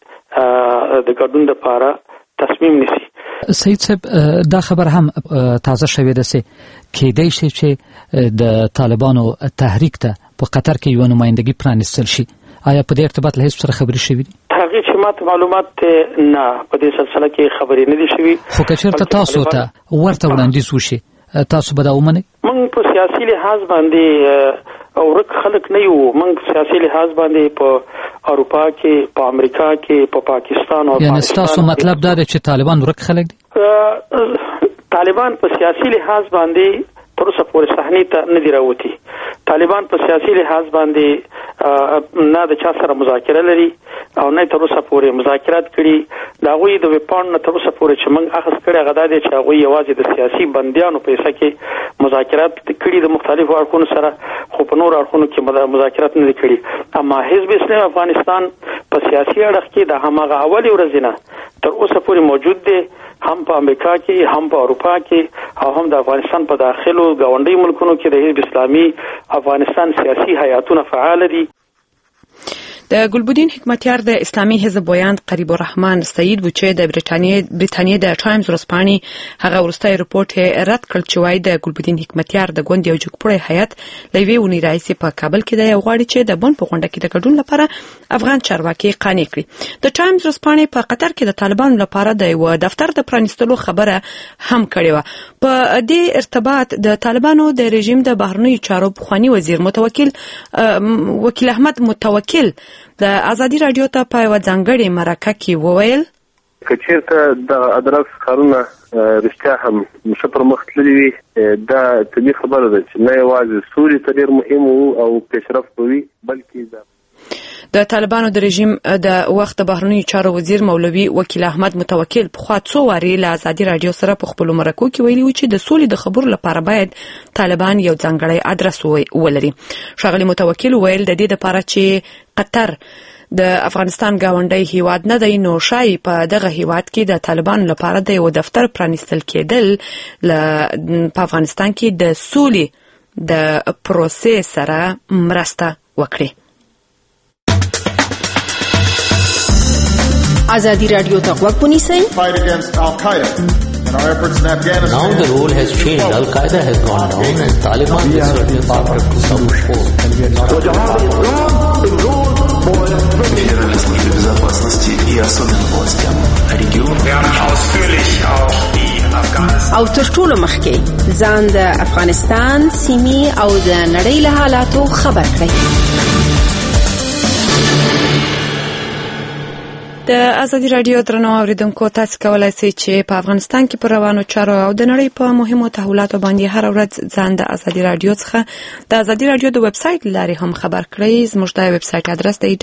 کې د ګډون لپاره تصمیم نیسي. سید صاحب دا خبر هم تازه شوې ده چې کېدای شي چې د طالبانو تحریک ته په قطر کې یو نمایندګي پرانیستل شي. آیا په دې ارتباط له حزب سره خبرې شوې دي؟ هغه چې ماته معلومات نه په دې سلسله کې خبرې نه دي شوې. خو که چېرته تاسو ته ورته وړاندیز وشي تاسو به دا ومنئ؟ موږ په سیاسي لحاظ باندې ورک خلک نه یو. موږ سیاسي لحاظ باندې په اروپا کې، په امریکا کې، په پاکستان او یعنی تاسو مطلب دا دی چې طالبان ورک خلک دي؟ طالبان په سیاسي لحاظ باندې تر اوسه پورې صحنې ته نه دي راوتي. طالبان په سیاسي لحاظ باندې نه د چا سره مذاکره لري او نه تر اوسه پورې مذاکرات کړي. د هغوی د ویبپاڼ نه تر اوسه پورې چې موږ اخذ کړی هغه دا دی چې هغوی یوازې د سیاسي بندیانو په حصه کې مذاکرات کړي د مختلفو اړخونو سره، خو په نورو اړخونو کې مذاکرات نه دي کړي. اما حزب اسلامي افغانستان په سیاسي اړخ کې د هماغه اولې ورځې نه تر اوسه پورې موجود دی، هم په امریکا کې، هم په اروپا کې او هم د افغانستان په داخلو ګاونډي ملکونو کې د حزب اسلامي افغانستان سیاسي هیئاتونه فعال دي. د ګلبدین حکمتیار د اسلامي حزب ویاند قریب الرحمن سعید و چې د بریټانیا د ټایمز ورځپاڼې هغه وروستی رپورټ رد کړ چې وايي د ګلبدین حکمتیار د ګوند یو جګپوړی هیئت له یوې اونۍ راهیسې په کابل کې دی او غواړي چې د بن په غونډه کې د ګډون لپاره افغان چارواکي قانع کړي. د ټایمز ورځپاڼې په قطر کې د طالبانو لپاره د یو دفتر د پرانیستلو خبره هم کړې وه. په دې ارتباط د طالبانو د رژیم د بهرنیو چارو پخواني وزیر وکیل احمد متوکل د ازادي رادیو ته په یو ځانګړې مرکه کې وویل که چیرته د ادرکس کارونه رښتیا هم ښه پر مخ تللي وي دا طبیعي خبره ده چې نه یوازې سولې ته ډېر مهم او پیشرفت به وي بلکې د طالبانو د رژیم د وخت د بهرنیو چارو وزیر مولوي وکیل احمد متوکل پخوا څو وارې له ازادي رادیو سره په خپلو مرکو کې ویلي و چې د سولې د خبرو لپاره باید طالبان یو ځانګړی ادرس ولري. ښاغلي متوکل ویل د دې لپاره چې قطر د افغانستان گاونډی هیواد نه دی نو شای په دغه هیواد کې د طالبانو لپاره د یو دفتر پرانیستل کېدل په افغانستان کې د سولې د پروسې سره مرسته وکړي. Azadi Radio ta waqt punisi fight against Al-Qaeda and our efforts in Afghanistan. Now the role has changed. Al-Qaeda has gone down and Taliban is certainly part of some force. Федеральной службе безопасности и особенным властям региона. Wir haben ausführlich auch die Afghanistan. او تر ټولو مخکې ځان د افغانستان سیمې او د نړۍ له حالاتو خبر کړئ. د ازادي رادیو درنو اوریدونکو تاسو کولای شئ چې په افغانستان کې پر روانو چارو او د نړۍ په مهمو تحولاتو باندې هر ورځ ځان د ازادي رادیو څخه د ازادي رادیو د ویب سټ لاري هم خبر کړئ. زموږ د ویب سټ ادرس دی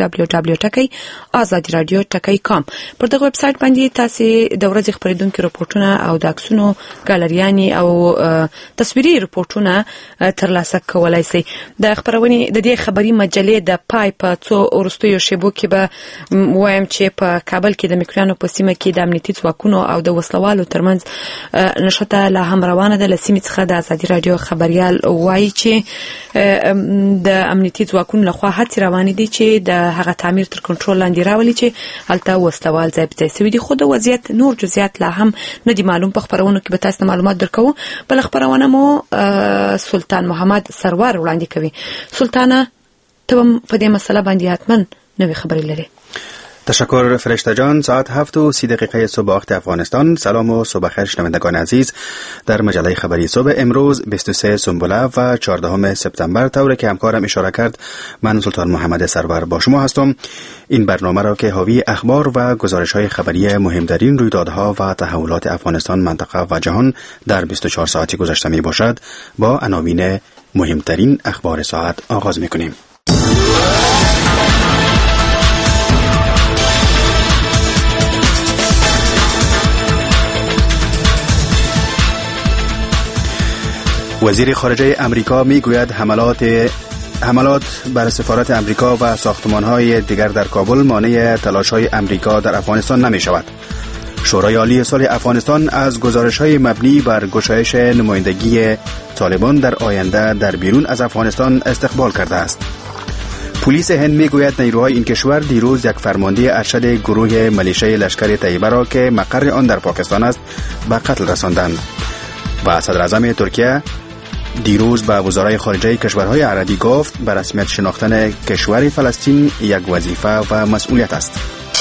www.azadiradio.com. پر دغه ویب سټ باندې تاسو د ورځې خبرېدونکو راپورټونه او د عکسونو ګالریانې او تصویري راپورټونه ترلاسه کولای شئ. د خبرونې د دې خبري مجلې د پای په څو ورستیو شیبو کې به وایم چې په کابل کې د میکریانو په سیمه کې د امنیتي ځواکونو او د وسلوالو ترمنځ نشته لا هم روانه ده. لسیمه څخه د ازادي رادیو خبريال وایي چې د امنیتي ځواکونو لخوا هڅې روانې دي چې د هغه تعمیر تر کنټرول لاندې راولي چې هلته وسلوال ځای په ځای سوي دي. خو د وضعیت نور جزئیات لا هم نه دي معلوم. په خبرونو کې به تاسو معلومات درکو. بل خبرونه مو سلطان محمد سرور وړاندې کوي. سلطانه ته په دې مسله باندې حتما نوې خبرې لري. تشکر فرشته جان. ساعت 7:30 صبح وقت افغانستان. سلام و صبح خیر شنوندگان عزیز. در مجله خبری صبح امروز 23 سنبله و 14 سپتامبر طوری که همکارم اشاره کرد من سلطان محمد سرور با شما هستم. این برنامه را که حاوی اخبار و گزارش‌های خبری مهمترین رویدادها و تحولات افغانستان، منطقه و جهان در 24 ساعتی گذشته می باشد با عناوین مهمترین اخبار ساعت آغاز می‌کنیم. وزیر خارجه امریکا میگوید حملات بر سفارت امریکا و ساختمان‌های دیگر در کابل مانع تلاش‌های امریکا در افغانستان نمی‌شود. شورای عالی صلح افغانستان از گزارش‌های مبنی بر گشایش نمایندگی طالبان در آینده در بیرون از افغانستان استقبال کرده است. پلیس هند میگوید نیروهای این کشور دیروز یک فرمانده ارشد گروه ملیشه لشکر طیبه را که مقر آن در پاکستان است به قتل رساندند. و صدر اعظم ترکیه دیروز به وزرای خارجه کشورهای عربی گفت به رسمیت شناختن کشور فلسطین یک وظیفه و مسئولیت است.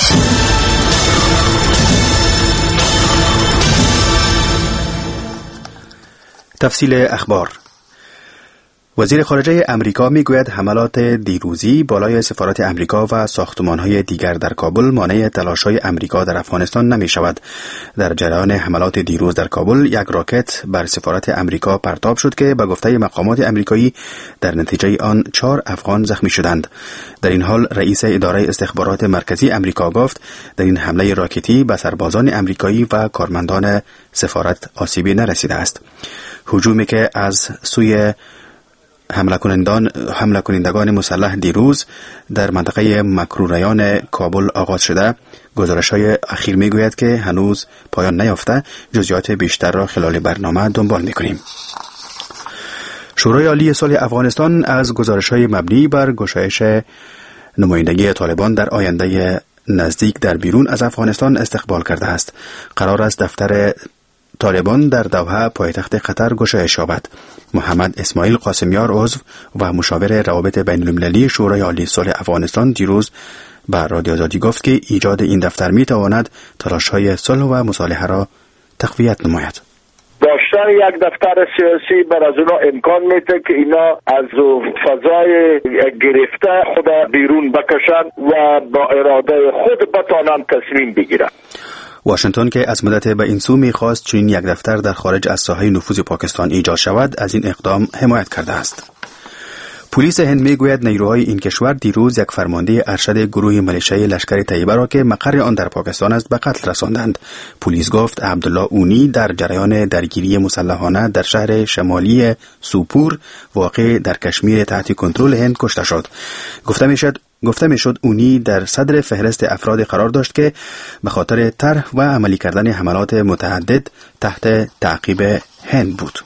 تفصیل اخبار. وزیر خارجه امریکا میگوید حملات دیروزی بالای سفارت امریکا و ساختمان‌های دیگر در کابل مانع تلاش‌های امریکا در افغانستان نمی‌شود. در جریان حملات دیروز در کابل یک راکت بر سفارت امریکا پرتاب شد که به گفته مقامات امریکایی در نتیجه آن 4 افغان زخمی شدند. در این حال رئیس اداره استخبارات مرکزی امریکا گفت در این حمله راکتی به سربازان امریکایی و کارمندان سفارت آسیبی نرسیده است. هجومی که از سوی حمله کنندگان مسلح دیروز در منطقه مکروریان کابل آغاز شده. گزارش‌های اخیر میگوید که هنوز پایان نیافته. جزئیات بیشتر را خلال برنامه دنبال می‌کنیم. شورای عالی صلح افغانستان از گزارش‌های مبنی بر گشایش نمایندگی طالبان در آینده نزدیک در بیرون از افغانستان استقبال کرده است. قرار است دفتر طالبان در دوحه پایتخت قطر گشایش یابد. محمد اسماعیل قاسمیار عضو و مشاور روابط بین المللی شورای عالی صلح افغانستان دیروز به رادیو آزادی گفت که ایجاد این دفتر می تواند تلاش‌های صلح و مصالحه را تقویت نماید. داشتن یک دفتر سیاسی بر از اونا امکان میده که اینا از فضای گرفته خود بیرون بکشن و با اراده خود بتانن تصمیم بگیرن. واشنگتن که از مدت به این سو می‌خواست چنین یک دفتر در خارج از ساحه نفوذ پاکستان ایجاد شود، از این اقدام حمایت کرده است. پلیس هند میگوید نیروهای این کشور دیروز یک فرمانده ارشد گروه ملیشه لشکر طیبه را که مقر آن در پاکستان است به قتل رساندند. پلیس گفت عبدالله اونی در جریان درگیری مسلحانه در شهر شمالی سوپور واقع در کشمیر تحت کنترل هند کشته شد. گفته میشد اونی در صدر فهرست افراد قرار داشت که به خاطر طرح و عملی کردن حملات متعدد تحت تعقیب هند بود.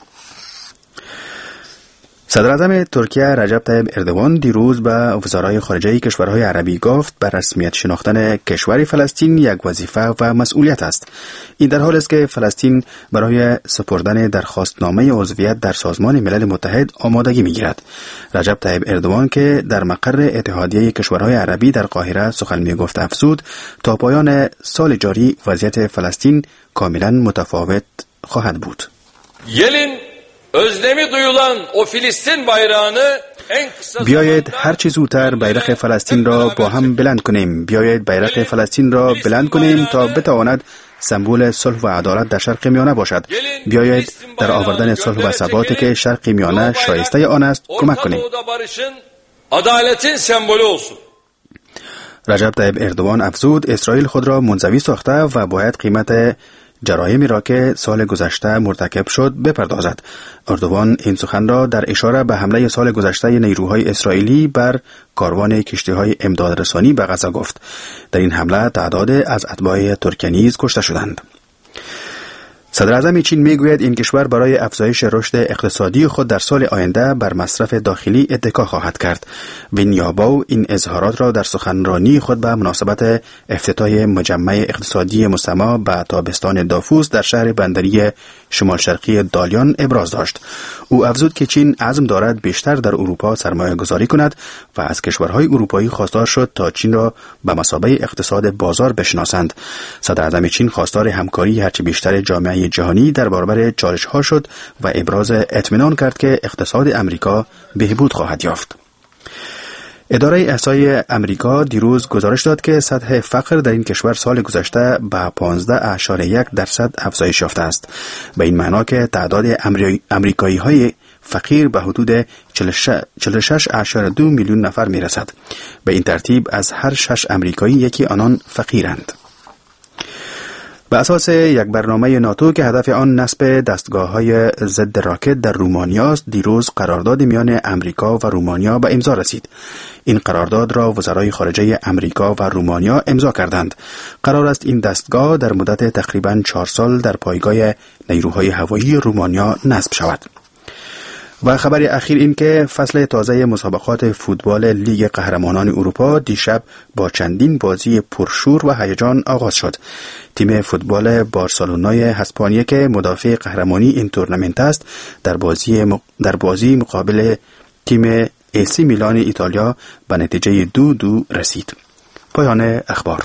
صدر اعظم ترکیه رجب طیب اردوان دیروز به وزرای خارجه کشورهای عربی گفت به رسمیت شناختن کشور فلسطین یک وظیفه و مسئولیت است. این در حالی است که فلسطین برای سپردن درخواستنامه عضویت در سازمان ملل متحد آمادگی می‌گیرد. رجب طیب اردوان که در مقر اتحادیه کشورهای عربی در قاهره سخن می‌گفت افزود تا پایان سال جاری وضعیت فلسطین کاملا متفاوت خواهد بود. Özlemi duyulan o Filistin bayrağını بیایید هر چه زودتر بیرق فلسطین را با هم بلند کنیم. بیایید بیرق فلسطین را بلند کنیم تا بتواند سمبل صلح و عدالت در شرق میانه باشد. بیایید در آوردن صلح و ثباتی که شرق میانه شایسته آن است کمک کنیم. Adaletin sembolü olsun. رجب طیب اردوان افزود اسرائیل خود را منزوی ساخته و باید قیمت جرایمی را که سال گذشته مرتکب شد بپردازد. اردوان این سخن را در اشاره به حمله سال گذشته نیروهای اسرائیلی بر کاروان کشتی‌های امدادرسانی به غزه گفت. در این حمله تعداد از اتباع ترکیه نیز کشته شدند. صدر اعظم چین میگوید این کشور برای افزایش رشد اقتصادی خود در سال آینده بر مصرف داخلی اتکا خواهد کرد. وین یاباو این اظهارات را در سخنرانی خود به مناسبت افتتاح مجمع اقتصادی مستمع به تابستان دافوس در شهر بندری شمال شرقی دالیان ابراز داشت. او افزود که چین عزم دارد بیشتر در اروپا سرمایه گذاری کند و از کشورهای اروپایی خواستار شد تا چین را به مثابه اقتصاد بازار بشناسند. صدر اعظم چین خواستار همکاری هرچه بیشتر جامعه جهانی در برابر چالش‌ها شد و ابراز اطمینان کرد که اقتصاد امریکا بهبود خواهد یافت. اداره احصای امریکا دیروز گزارش داد که سطح فقر در این کشور سال گذشته به 15.1% افزایش یافته است. به این معنا که تعداد امریکایی‌های فقیر به حدود 46.2 میلیون نفر میرسد. به این ترتیب از هر 6 امریکایی یکی آنان فقیرند. به اساس یک برنامه ناتو که هدف آن نصب دستگاه‌های ضد راکت در رومانیا است، دیروز قرارداد میان امریکا و رومانیا به امضا رسید. این قرارداد را وزرای خارجه امریکا و رومانیا امضا کردند. قرار است این دستگاه در مدت تقریباً 4 سال در پایگاه نیروهای هوایی رومانیا نصب شود. و خبر اخیر این که فصل تازه مسابقات فوتبال لیگ قهرمانان اروپا دیشب با چندین بازی پرشور و هیجان آغاز شد. تیم فوتبال بارسلونای اسپانیا که مدافع قهرمانی این تورنمنت است در بازی مقابل تیم AC میلان ایتالیا به نتیجه 2-2 رسید. پایان اخبار.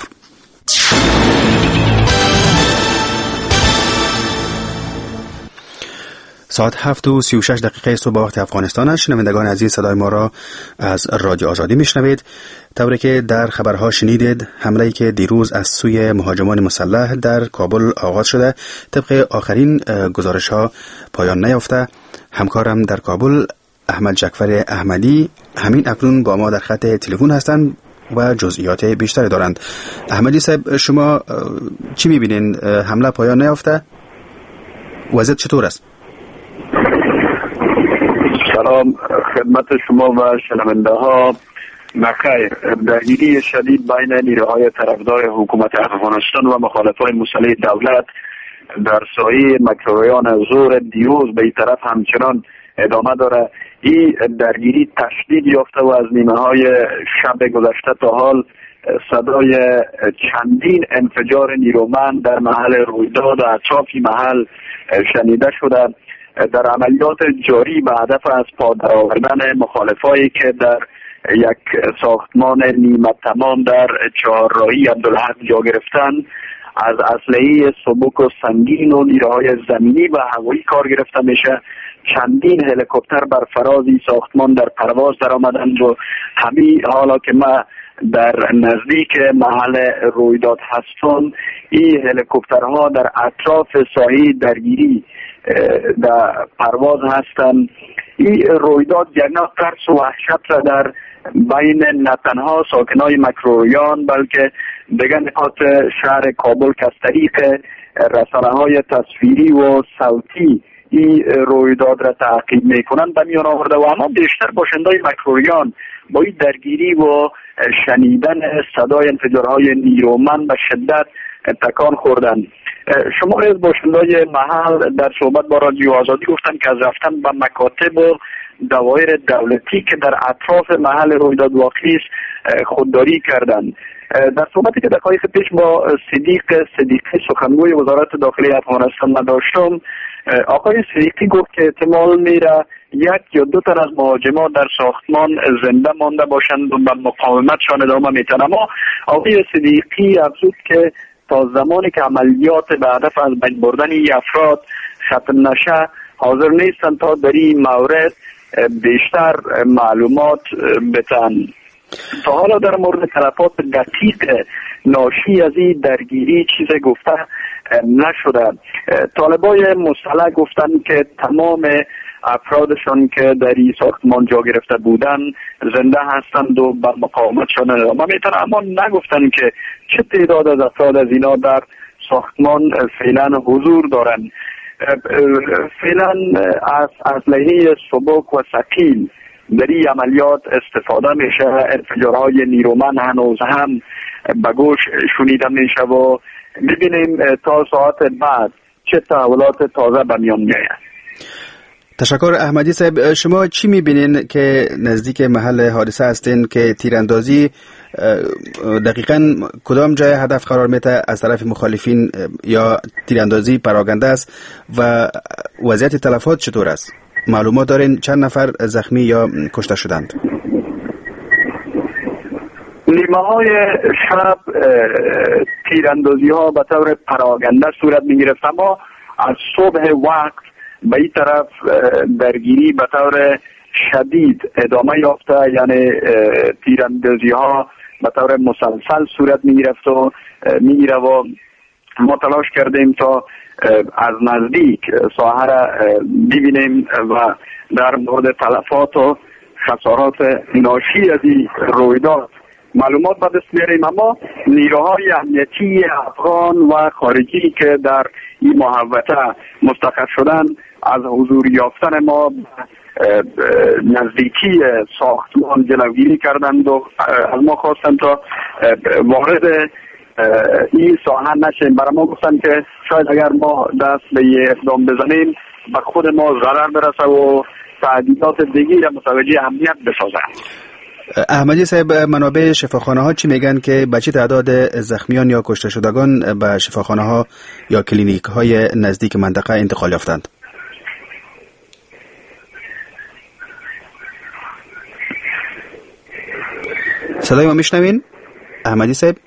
ساعت 7:36 صبح وقت افغانستان است. شنوندگان عزیز صدای ما را از رادیو آزادی میشنوید. طوری که در خبرها شنیدید، حمله‌ای که دیروز از سوی مهاجمان مسلح در کابل آغاز شده طبق آخرین گزارش‌ها پایان نیافته. همکارم در کابل احمد جعفر احمدی همین اکنون با ما در خط تلفن هستند و جزئیات بیشتری دارند. احمدی صاحب، شما چی می‌بینید؟ حمله پایان نیافته؟ وضعیت چطور است؟ سلام خدمت شما و شنونده ها. بخیر. درگیری شدید بین نیروهای طرفدار حکومت افغانستان و مخالفای مسلح دولت در سایه مکروریان زور دیروز به این طرف همچنان ادامه داره. این درگیری تشدید یافته و از نیمه های شب گذشته تا حال صدای چندین انفجار نیرومند در محل رویداد و اطراف محل شنیده شده. در عملیات جاری به هدف از پا درآوردن مخالفایی که در یک ساختمان نیمه تمام در چهارراهی عبدالحق جا گرفتن از اسلحه سبک و سنگین و نیروهای زمینی و هوایی کار گرفته میشه. چندین هلیکوپتر بر فراز ساختمان در پرواز در آمدند و همین حالا که ما در نزدیک محل رویداد هستم، این هلیکوپترها در اطراف ساحه درگیری در پرواز هستند. این رویداد یک نوع ترس و وحشت را در بین نه تنها ساکنای مکروریان بلکه دیگر نقاط شهر کابل که از طریق رسانه‌های تصویری و صوتی این رویداد را تعقیب میکنند به میان آورده و اما بیشتر باشندای مکروریان با این درگیری و شنیدن صدای انفجارهای نیرومند به شدت تکان خوردند. شما از باشندای محل در صحبت با رادیو آزادی گفتن که از رفتن به مکاتب و دوایر دولتی که در اطراف محل رویداد واقع است خودداری کردند. در صحبتی که دقایق پیش با صدیقی سخنگوی وزارت داخلی افغانستان داشتم، آقای صدیقی گفت که احتمال میره 1 یا 2 تن از مهاجمان در ساختمان زنده مانده باشند و به مقاومتشان ادامه میتن. اما آقای صدیقی افزود که تا زمانی که عملیات به هدف از بین بردن این افراد ختم نشه حاضر نیستند تا در این مورد بیشتر معلومات بتن. تا حالا در مورد تلفات دقیق ناشی از این درگیری چیز گفته نشده. طالبای مسلح گفتن که تمام افرادشان که در این ساختمان جا گرفته بودن زنده هستند و به مقاومتشان ادامه میتن، اما نگفتن که چه تعداد از افراد از اینا در ساختمان فعلا حضور دارند. فعلا از اسلحه سبک و ثقیل در این عملیات استفاده میشه. انفجارهای نیرومند هنوز هم به گوش شنیده میشه و ببینیم تا ساعت بعد چه تحولات تازه به میان میآید. تشکر احمدی صاحب. شما چی میبینین که نزدیک محل حادثه هستین که تیراندازی دقیقاً کدام جای هدف قرار میده از طرف مخالفین یا تیراندازی پراکنده است و وضعیت تلفات چطور است؟ معلومات دارین چند نفر زخمی یا کشته شدند؟ نیمه های شب تیراندازی ها به طور پراکنده صورت می گرفت، اما از صبح وقت به این طرف درگیری به طور شدید ادامه یافته، یعنی تیراندازی ها به طور مسلسل صورت می گرفت و می گیره و ما تلاش کردیم تا از نزدیک ساحه را ببینیم و در مورد تلفات و خسارات ناشی از این رویداد معلومات به دست بیاریم. اما نیروهای امنیتی افغان و خارجی که در این محوطه مستقر شدن از حضور یافتن ما نزدیکی ساختمان جلوگیری کردند و از ما خواستند تا وارد این ساحه نشیم. برای ما گفتن که شاید اگر ما دست به یه اقدام بزنیم به خود ما ضرر برسه و تهدیدات دیگری را متوجه امنیت بسازند. احمدی صاحب، منابع شفاخانه ها چی میگن که به چه تعداد زخمیان یا کشته شدگان به شفاخانه ها یا کلینیک های نزدیک منطقه انتقال یافتند؟ صدای ما میشنوین احمدی صاحب؟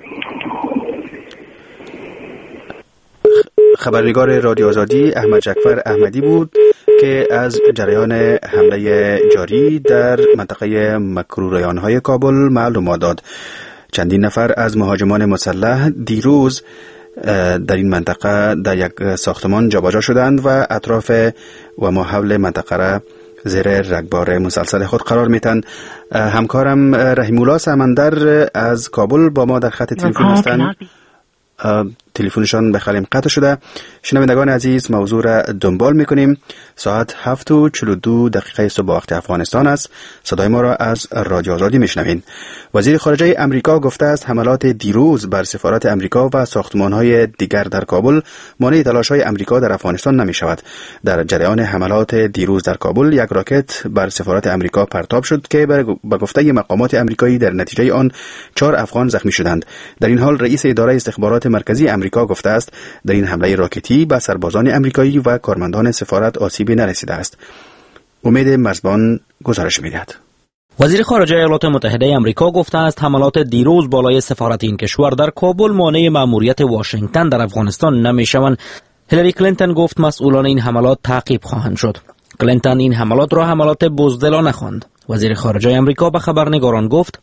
خبرنگار رادیو آزادی احمد جعفر احمدی بود که از جریان حمله جاری در منطقه مکروریان‌های کابل معلومات داد. چندین نفر از مهاجمان مسلح دیروز در این منطقه در یک ساختمان جابجا شدند و اطراف و ما حول منطقه را زیر رگبار مسلسل خود قرار میتن. همکارم رحیم الله سمندر از کابل با ما در خط تلفن هستند. تلفنشان به خلیم قطع شده. شنوندگان عزیز، موضوع را دنبال میکنیم. ساعت 7:42 صبح وقت افغانستان است. صدای ما را از رادیو آزادی میشنوین. وزیر خارجه امریکا گفته است حملات دیروز بر سفارت امریکا و ساختمان‌های دیگر در کابل مانع تلاش‌های امریکا در افغانستان نمی‌شود. در جریان حملات دیروز در کابل یک راکت بر سفارت امریکا پرتاب شد که به گفته مقامات امریکایی در نتیجه آن 4 افغان زخمی شدند. در این حال رئیس اداره استخبارات مرکزی امریکا گفته است در این حمله راکتی به سربازان امریکایی و کارمندان سفارت آسیبی نرسیده است. امید مرزبان گزارش می‌دهد. وزیر خارجه ایالات متحده آمریکا گفته است حملات دیروز بالای سفارت این کشور در کابل مانع مأموریت واشنگتن در افغانستان نمی‌شوند. هیلاری کلینتون گفت مسئولان این حملات تعقیب خواهند شد. کلینتون این حملات را حملات بزدلانه خواند. وزیر خارجه آمریکا به خبرنگاران گفت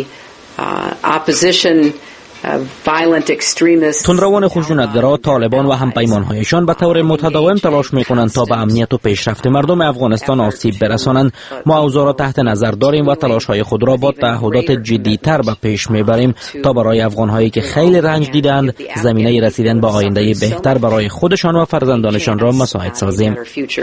تندروان خشونتگرا، طالبان و همپیمانهایشان به طور متداوم تلاش میکنند تا به امنیت و پیشرفت مردم افغانستان آسیب برسانند. ما اوضاع را تحت نظر داریم و تلاش‌های خود را با تعهدات جدی‌تر به پیش میبریم تا برای افغان‌هایی که خیلی رنج دیدند زمینه رسیدن به آینده بهتر برای خودشان و فرزندانشان را مساعد سازیم.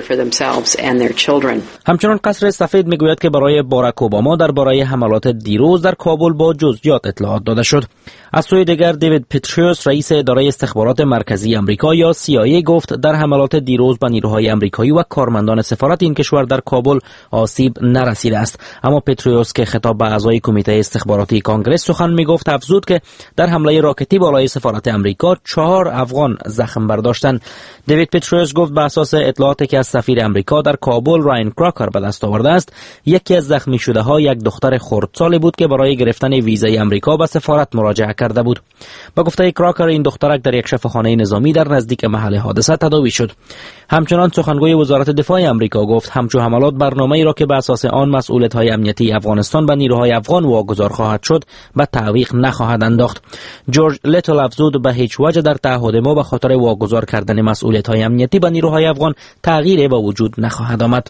همچنان قصر سفید میگوید که برای باراک اوباما درباره حملات دیروز در کابل با جزئیات اطلاعات داده شد. از سوی دیگر دیوید پتریوس رئیس اداره استخبارات مرکزی آمریکا یا CIA گفت در حملات دیروز به نیروهای آمریکایی و کارمندان سفارت این کشور در کابل آسیب نرسیده است. اما پتریوس که خطاب به اعضای کمیته استخباراتی کانگرس سخن میگفت افزود که در حمله راکتی بالای سفارت آمریکا 4 افغان زخم برداشتند. دیوید پتریوس گفت به اساس اطلاعاتی که از سفیر آمریکا در کابل راین کراکر به دست آورده است، یکی از زخمی شده ها یک دختر خردسالی بود که برای گرفتن ویزای آمریکا به سفارت مراجعه کرده کرده بود. با گفته کراکر این دخترک در یک شفاخانه نظامی در نزدیک محل حادثه تداوی شد. همچنان سخنگوی وزارت دفاع آمریکا گفت همچون حملات برنامه‌ای را که به اساس آن مسئولیت‌های امنیتی افغانستان به نیروهای افغان واگذار خواهد شد به تعویق نخواهد انداخت. جورج لیتل افزود به هیچ وجه در تعهد ما به خاطر واگذار کردن مسئولیت‌های امنیتی به نیروهای افغان تغییری به وجود نخواهد آمد.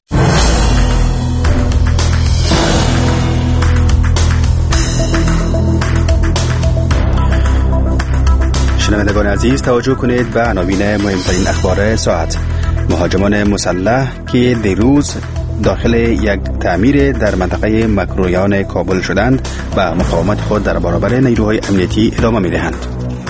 شنوندگان عزیز توجه کنید به عناوین مهمترین اخبار ساعت. مهاجمان مسلح که دیروز داخل یک تعمیر در منطقه مکرویان کابل شدند و مقاومت خود در برابر نیروهای امنیتی ادامه می‌دهند.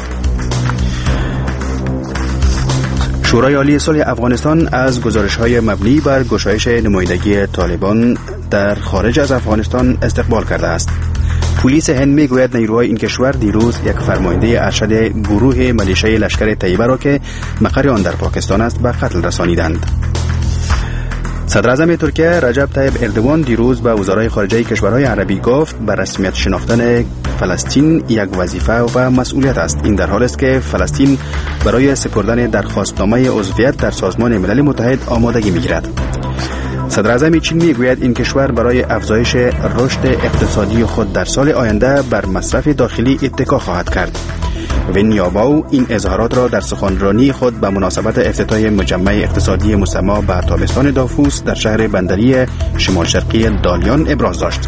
شورای عالی صلح افغانستان از گزارش‌های مبنی بر گشایش نمایندگی طالبان در خارج از افغانستان استقبال کرده است. پلیس هند میگوید نیروهای این کشور دیروز یک فرمانده ارشد گروه ملیشه لشکر طیبه را که مقر آن در پاکستان است به قتل رسانیدند. صدر اعظم ترکیه رجب طیب اردوان دیروز به وزرای خارجه کشورهای عربی گفت به رسمیت شناختن فلسطین یک وظیفه و مسئولیت است. این در حالی است که فلسطین برای سپردن درخواستنامه عضویت در سازمان ملل متحد آمادگی می‌گیرد. صدر اعظم چین میگوید این کشور برای افزایش رشد اقتصادی خود در سال آینده بر مصرف داخلی اتکا خواهد کرد. وین یاباو این اظهارات را در سخنرانی خود به مناسبت افتتاح مجمع اقتصادی مسمى به تابستان دافوس در شهر بندری شمال شرقی دالیان ابراز داشت.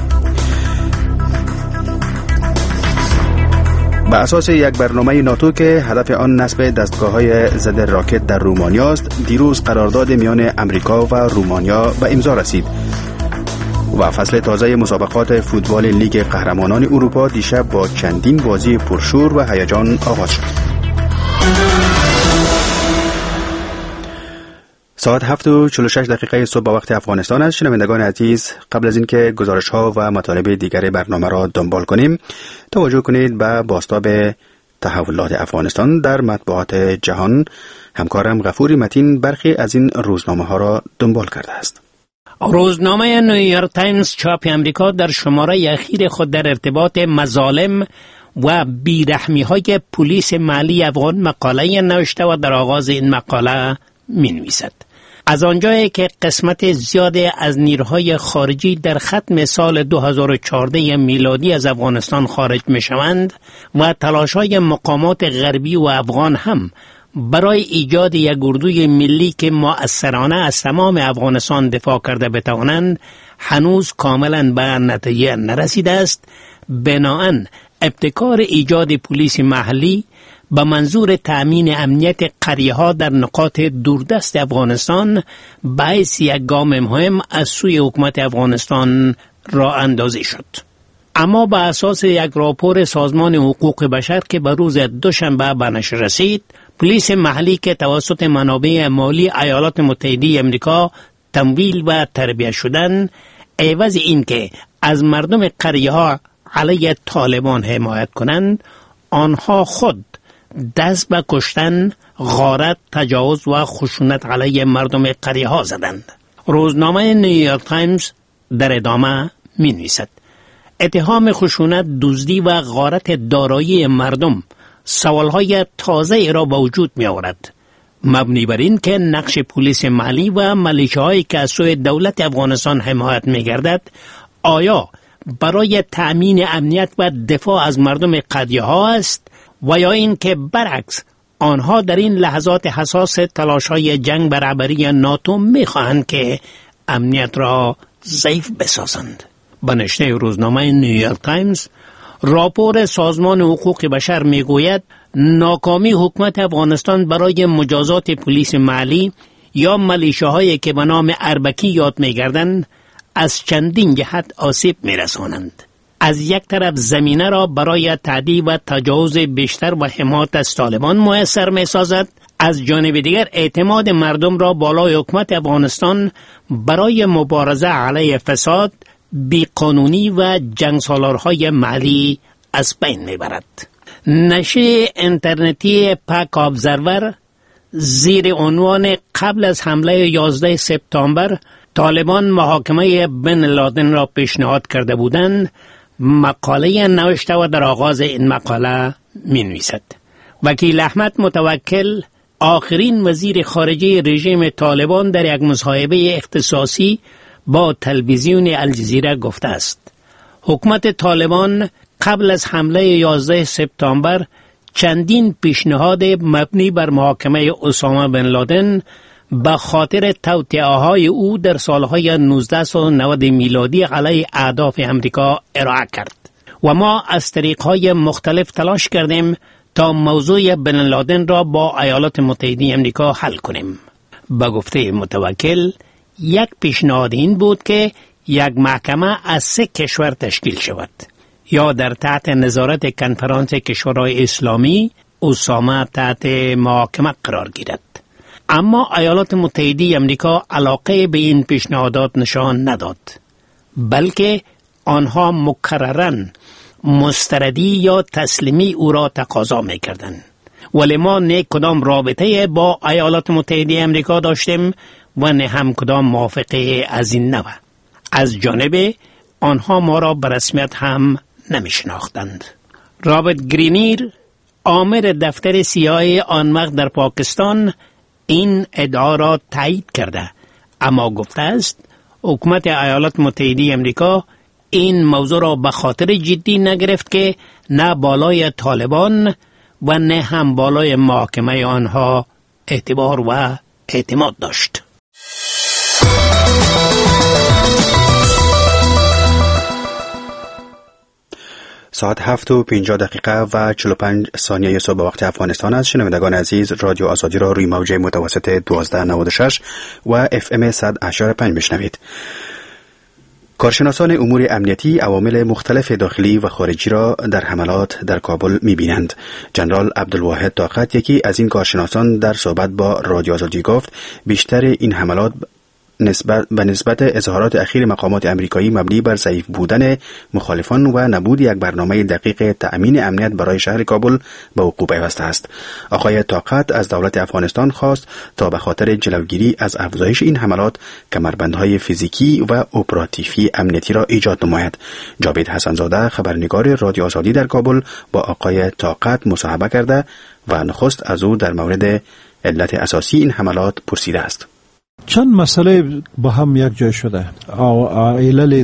به اساس یک برنامه ناتو که هدف آن نصب دستگاه‌های ضد راکت در رومانیا است، دیروز قرارداد میان امریکا و رومانیا به امضا رسید و فصل تازه مسابقات فوتبال لیگ قهرمانان اروپا دیشب با چندین بازی پرشور و هیجان آغاز شد. ساعت 7:46 صبح به وقت افغانستان است. شنوندگان عزیز، قبل از اینکه گزارش‌ها و مطالب دیگر برنامه را دنبال کنیم، توجه کنید به بازتاب تحولات افغانستان در مطبوعات جهان. همکارم غفور متین برخی از این روزنامه‌ها را دنبال کرده است. روزنامه نیویورک تایمز چاپ امریکا در شماره اخیر خود در ارتباط مظالم و بیرحمی‌های پلیس محلی افغان مقاله نوشته و در آغاز این مقاله می‌نویسد: از آنجایی که قسمت زیادی از نیروهای خارجی در ختم سال 2014 میلادی از افغانستان خارج می‌شوند و تلاش‌های مقامات غربی و افغان هم برای ایجاد یک اردوی ملی که مؤثرانه از تمام افغانستان دفاع کرده بتوانند هنوز کاملا به نتیجه نرسیده است، بناهن ابتکار ایجاد پلیس محلی به منظور تأمین امنیت قریه‌ها در نقاط دوردست افغانستان باعث یک گام مهم از سوی حکومت افغانستان راه اندازی شد. اما به اساس یک راپور سازمان حقوق بشر که به روز دوشنبه به نشر رسید، پلیس محلی که توسط منابع مالی ایالات متحده آمریکا تمویل و تربیت شدند، عوض این که از مردم قریه‌ها علیه طالبان حمایت کنند، آنها خود دست به کشتن، غارت، تجاوز و خشونت علیه مردم قریه‌ها زدند. روزنامه نیویورک تایمز در ادامه می‌نویسد: اتهام خشونت، دزدی و غارت دارایی مردم سوالهای تازه را به وجود می آورد، مبنی بر این که نقش پلیس محلی و ملیشه‌هایی که از سوی دولت افغانستان حمایت می گردد آیا برای تأمین امنیت و دفاع از مردم قریه‌ها است و یا این که برعکس آنها در این لحظات حساس تلاش‌های جنگ بر رهبری ناتو می خواهند که امنیت را ضعیف بسازند. به نشریه روزنامه نیویورک تایمز، راپور سازمان حقوق بشر میگوید ناکامی حکومت افغانستان برای مجازات پلیس محلی یا ملیشه‌هایی که به نام اربکی یاد می‌گردند از چندین جهت آسیب می‌رسانند. از یک طرف زمینه را برای تعدی و تجاوز بیشتر و حمایت از طالبان میسر می‌سازد، از جانب دیگر اعتماد مردم را بالای حکومت افغانستان برای مبارزه علیه فساد، بیقانونی و جنگسالارهای محلی از بین میبرد. نشریه اینترنتی پک ابزرور زیر عنوان قبل از حمله 11 سپتامبر طالبان محاکمه بن لادن را پیشنهاد کرده بودند، مقاله نوشته و در آغاز این مقاله می نویسد: وکیل احمد متوکل، آخرین وزیر خارجه رژیم طالبان، در یک مصاحبه اختصاصی با تلویزیون الجزیره گفته است حکومت طالبان قبل از حمله 11 سپتامبر چندین پیشنهاد مبنی بر محاکمه اسامه بن لادن به خاطر توطئه‌های او در سالهای 1990 میلادی علیه اهداف امریکا ارائه کرد و ما از طریق‌های مختلف تلاش کردیم تا موضوع بن لادن را با ایالات متحده امریکا حل کنیم. به گفته متوکل، یک پیشنهاد این بود که یک محکمه از 3 کشور تشکیل شود یا در تحت نظارت کنفرانس کشورهای اسلامی اسامه تحت محاکمه قرار گیرد. اما ایالات متحده امریکا علاقه به این پیشنهادات نشان نداد، بلکه آنها مکرراً مستردی یا تسلیمی او را تقاضا می‌کردند. ولی ما نه کدام رابطه با ایالات متحده امریکا داشتیم و نه هم کدام موافقه از این نوع. از جانب آنها ما را به رسمیت هم نمی‌شناختند. رابرت گرینیر، آمر دفتر CIA آن وقت در پاکستان، این ادعا را تایید کرده، اما گفته است حکومت ایالات متحده امریکا این موضوع را به خاطر جدی نگرفت که نه بالای طالبان و نه هم بالای محاکمه آنها اعتبار و اعتماد داشت. ساعت 7:50 و 45 ثانیه صبح وقت افغانستان است. شنوندگان عزیز، رادیو آزادی را روی موج متوسط 1296 و FM 100.5 میشنوید. کارشناسان امور امنیتی عوامل مختلف داخلی و خارجی را در حملات در کابل می‌بینند. جنرال عبدالواحد طاقت، یکی از این کارشناسان، در صحبت با رادیو آزادی گفت بیشتر این حملات به نسبت اظهارات اخیر مقامات امریکایی مبنی بر ضعیف بودن مخالفان و نبود یک برنامه دقیق تأمین امنیت برای شهر کابل به وقوع پیوسته است. آقای طاقت از دولت افغانستان خواست تا به خاطر جلوگیری از افزایش این حملات کمربندهای فیزیکی و اپراتیوی امنیتی را ایجاد نماید. جاوید حسنزاده، خبرنگار رادیو آزادی در کابل، با آقای طاقت مصاحبه کرده و نخست از او در مورد علت اساسی این حملات پرسیده است. چند مسئله با هم یک جای شده. علل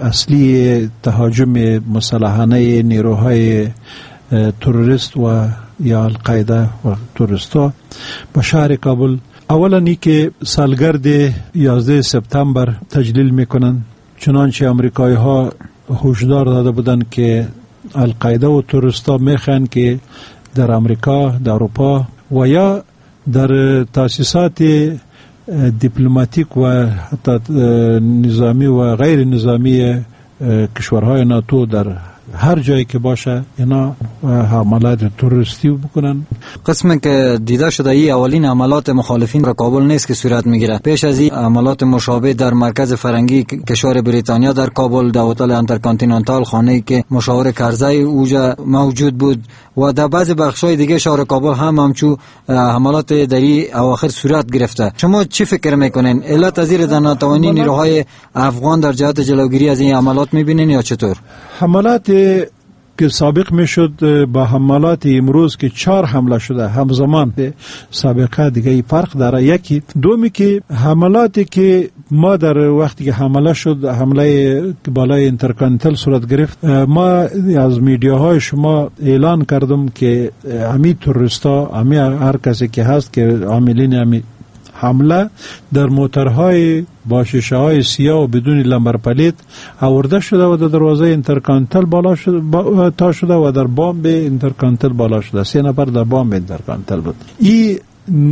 اصلی تهاجم مسلحانه نیروهای تروریست و یا القاعده و تروریستا به شهر کابل، اولا ای که سالگرد 11 سپتامبر تجلیل میکنن، چنانچه امریکایی ها هشدار داده بودن که القاعده و تروریستا میخوان که در امریکا، در اروپا و یا در تاسیسات دیپلماتیک و حتی نظامی و غیر نظامی کشورهای ناتو در هر جایی که باشه اینا حملات تروریستی بکنن. قسمی که دیده شده ای اولین حملات مخالفین در کابل نیست که صورت میگیره. پیش از این حملات مشابه در مرکز فرنگی کشور بریتانیا در کابل، در هتل انترکانتیننتال، خانه‌ای که مشاور کرزی اوجا موجود بود و در بعضی بخش‌های دیگه شهر کابل هم همچو حملات دری اواخر صورت گرفته. شما چی فکر میکنین؟ علت از این در ناتوانی نیروهای افغان در جهت جلوگیری از این حملات میبینین یا چطور؟ حملات که سابق میشد با حملات امروز که 4 حمله شده همزمان، سابقه دیگه فرق داره. یکی دومی که حملاتی که ما در وقتی که حمله شد، حمله بالای انترکانتیننتال صورت گرفت، ما از میدیاهای شما اعلان کردم که امی تروریستا، امی هر کسی که هست که عاملین امی حمله در موترهای با شیشه‌های سیاه و بدون لمبر پلیت آورده شده و در دروازه انترکانتیننتال بالا شده تا شده و در بامب انترکانتیننتال بالا شده. 3 نفر در بامب انترکانتیننتال بود. این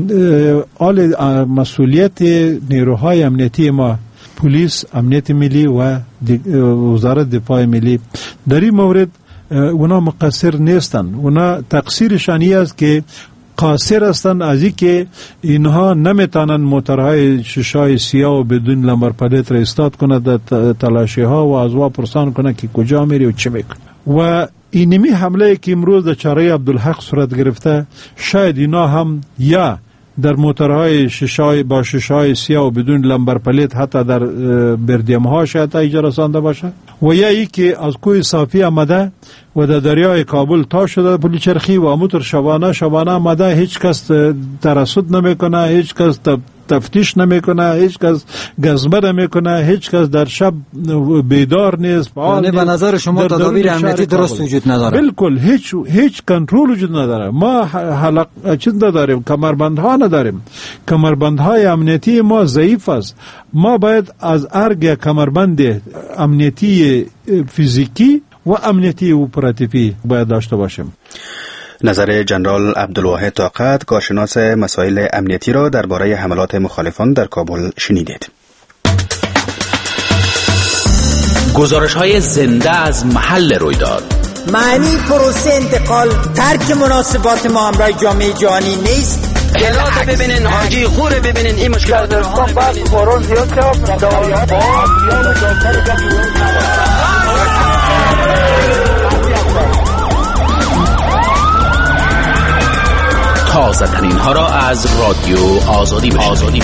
آل مسئولیت نیروهای امنیتی ما، پلیس، امنیت ملی و وزارت دفاع ملی در این مورد اونا مقصر نیستن. اونا تقصیرشان این است که قاصر هستند از این که اینها نمیتونن موترهای شیشه‌های سیاه و بدون لمبر پلیت را استاد کنند در تلاشی ها و از وا پرسان کنند که کجا میری و چه میکنی. و اینمی حمله که امروز در چهارراه عبدالحق صورت گرفته، شاید اینا هم یا در موتورهای ششای با ششای سیاه و بدون لمبر پلیت حتی در بردیم‌ها شاید اینجا رسانده باشه، و یا ای که از کوه صافی آمده و در دریای کابل تا شده پل چرخی و اموتر شبانه آمده، هیچ کس ترصد نمیکنه، هیچ کس تفتیش نمیکنه، هیچ کس گزمه نمیکنه، هیچ کس در شب بیدار نیست. یعنی به نظر شما تدابیر امنیتی درست وجود نداره؟ بالکل هیچ کنترل وجود نداره. ما چیز نداریم، کمربندها نداریم، کمربندهای امنیتی ما ضعیف است. ما باید از ارگ کمربند امنیتی فیزیکی و امنیتی اپراتیوی باید داشته باشیم. نظر جنرال عبدالواحد طاقت، کارشناس مسائل امنیتی را درباره حملات مخالفان در کابل شنیدید. گزارش‌های زنده از محل رویداد. معنی پروسه انتقال ترک مناسبات ما همراه جامعه جهانی نیست. جلات ببینین، حاجی خوره ببینین، این مشکل در بعد فوران زیاد تازه ترین ها را از رادیو آزادی بشنوید.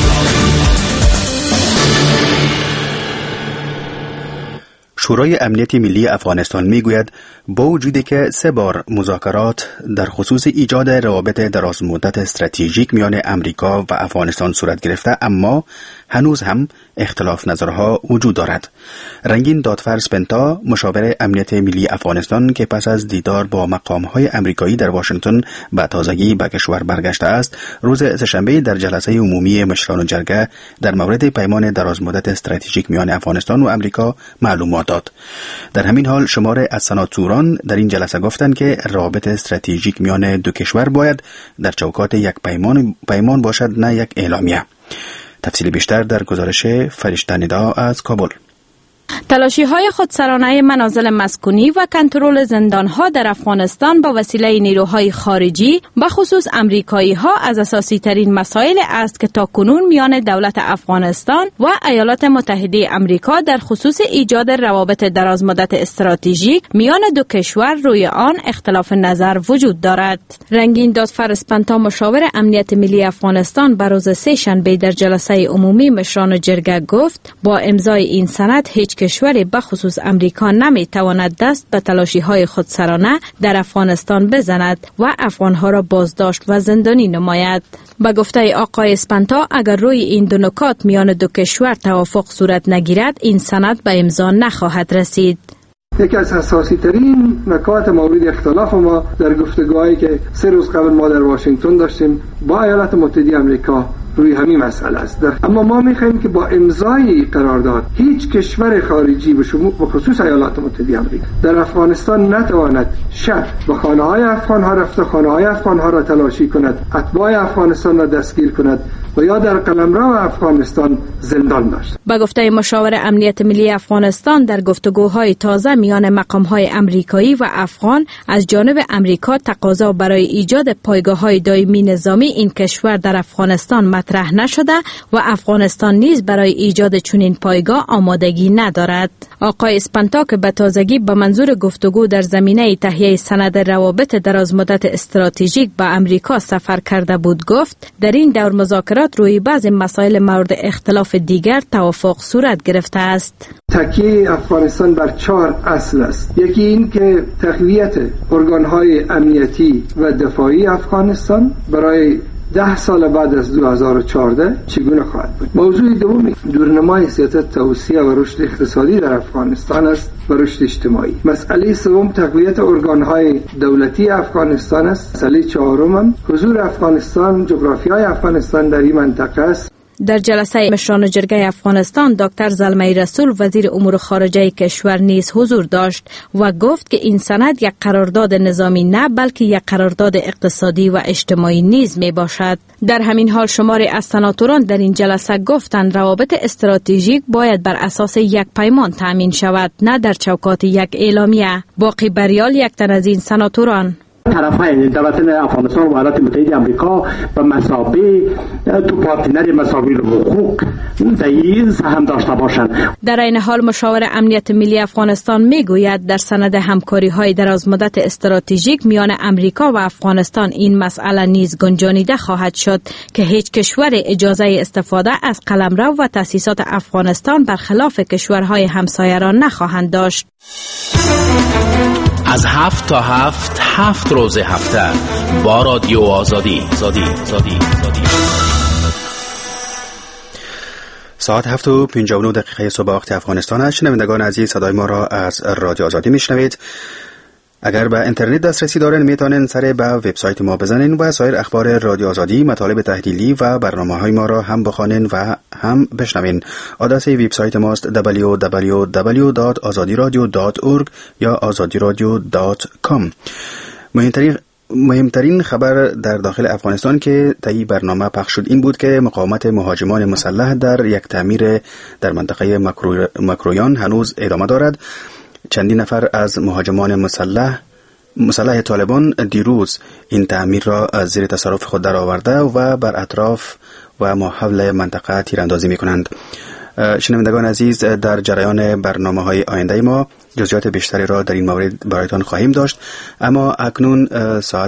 شورای امنیت ملی افغانستان میگوید با وجودی که 3 بار مذاکرات در خصوص ایجاد روابط درازمدت استراتژیک میان امریکا و افغانستان صورت گرفته، اما هنوز هم اختلاف نظرها وجود دارد. رنگین دادفر سپنتا، مشاور امنیت ملی افغانستان که پس از دیدار با مقام‌های امریکایی در واشنگتن به تازگی به کشور برگشته است، روز سه‌شنبه در جلسه عمومی مشران جرگه در مورد پیمان درازمدت استراتژیک میان افغانستان و امریکا معلومات داد. در همین حال شمار از سناتوران در این جلسه گفتند که روابط استراتژیک میان دو کشور باید در چوکات یک پیمان باشد، نه یک اعلامیه. تفصیل بیشتر در گزارش فرشته ندا از کابل. تلاشی‌های خودسرانه منازل مسکونی و کنترل زندان‌ها در افغانستان با وسیله نیروهای خارجی به خصوص امریکایی‌ها از اساسی ترین مسائل است که تاکنون میان دولت افغانستان و ایالات متحده امریکا در خصوص ایجاد روابط درازمدت استراتژیک میان دو کشور روی آن اختلاف نظر وجود دارد. رنگین دادفر سپنتا، مشاور امنیت ملی افغانستان، به روز سه‌شنبه در جلسه عمومی مشران جرگه گفت با امضای این سند هیچ کشوری به خصوص امریکا نمیتواند دست به تلاشی‌های خودسرانه در افغانستان بزند و افغانها را بازداشت و زندانی نماید. به گفته آقای اسپنتا، اگر روی این دو نکات میان دو کشور توافق صورت نگیرد، این سند به امضا نخواهد رسید. یکی از اساسی ترین نکات مورد اختلاف ما در گفتگوهایی که 3 روز قبل ما در واشنگتن داشتیم با ایالات متحده آمریکا روی همین مسئله است. اما ما می‌خواهیم که با امضای قرارداد هیچ کشور خارجی به خصوص ایالات متحده آمریکا در افغانستان نتواند شب به خانه‌های افغان‌ها رفته، خانه‌های افغان‌ها را تلاشی کند، اتباع افغانستان را دستگیر کند و یا در قلمرو افغانستان زندان داشت. با گفته مشاور امنیت ملی افغانستان، در گفتگوهای تازه میان مقام‌های امریکایی و افغان از جانب امریکا تقاضا برای ایجاد پایگاه‌های دائمی نظامی این کشور در افغانستان مطرح نشده و افغانستان نیز برای ایجاد چنین پایگاه آمادگی ندارد. آقای اسپنتا که به تازگی به منظور گفتگو در زمینه تهیه سند روابط درازمدت استراتژیک با امریکا سفر کرده بود، گفت در این دور مذاکرات روی بعضی مسائل مورد اختلاف دیگر توافق صورت گرفته است. تکیه افغانستان بر 4 اصل است. یکی این که تقویت ارگان‌های امنیتی و دفاعی افغانستان برای 10 سال بعد از 2014 چگونه خواهد بود. موضوع دوم دورنمای سیاست توسعه و رشد اقتصادی در افغانستان است و رشد اجتماعی. مسئله سوم تقویت ارگان‌های دولتی افغانستان است. مسئله چهارم حضور افغانستان، جغرافیای افغانستان در این منطقه است. در جلسه مشران جرگه افغانستان، دکتر زلمه رسول وزیر امور خارجه کشور نیز حضور داشت و گفت که این سند یک قرارداد نظامی نه بلکه یک قرارداد اقتصادی و اجتماعی نیز می باشد. در همین حال شماری از سناتوران در این جلسه گفتند روابط استراتژیک باید بر اساس یک پیمان تامین شود، نه در چوکات یک اعلامیه. باقی بریال یک تن از این سناتوران: طرفین دولت افغانستان و ایالات متحده آمریکا به مثابه تو پارتنر مساوی حقوق در این سهم داشته باشند. در این حال مشاور امنیت ملی افغانستان میگوید در سند همکاری های درازمدت استراتژیک میان امریکا و افغانستان این مسئله نیز گنجانیده خواهد شد که هیچ کشور اجازه استفاده از قلمرو و تأسیسات افغانستان برخلاف کشورهای همسایه را نخواهند داشت. از 7 تا 7 روز هفته با رادیو آزادی. ساعت 7:59 صبح وقت افغانستان است. شنوندگان عزیز، صدای ما را از رادیو آزادی میشنوید. اگر به اینترنت دسترسی دارین میتونین سر به وبسایت ما بزنین و سایر اخبار رادیو آزادی، مطالب تحلیلی و برنامه‌های ما را هم بخوانین و هم بشنوین. آدرس وبسایت ماست www.azadiradio.org یا azadiradio.com. مهمترین خبر در داخل افغانستان که طی برنامه پخش شد این بود که مقاومت مهاجمان مسلح در یک تعمیر در منطقه مکرویان هنوز ادامه دارد. چندین نفر از مهاجمان مسلح طالبان دیروز این تعمیر را از زیر تصرف خود درآورده و بر اطراف و ماحول منطقه تیراندازی می‌کنند. شنوندگان عزیز، در جریان برنامه‌های آینده ما جزئیات بیشتری را در این مورد برایتان خواهیم داشت، اما اکنون ساعت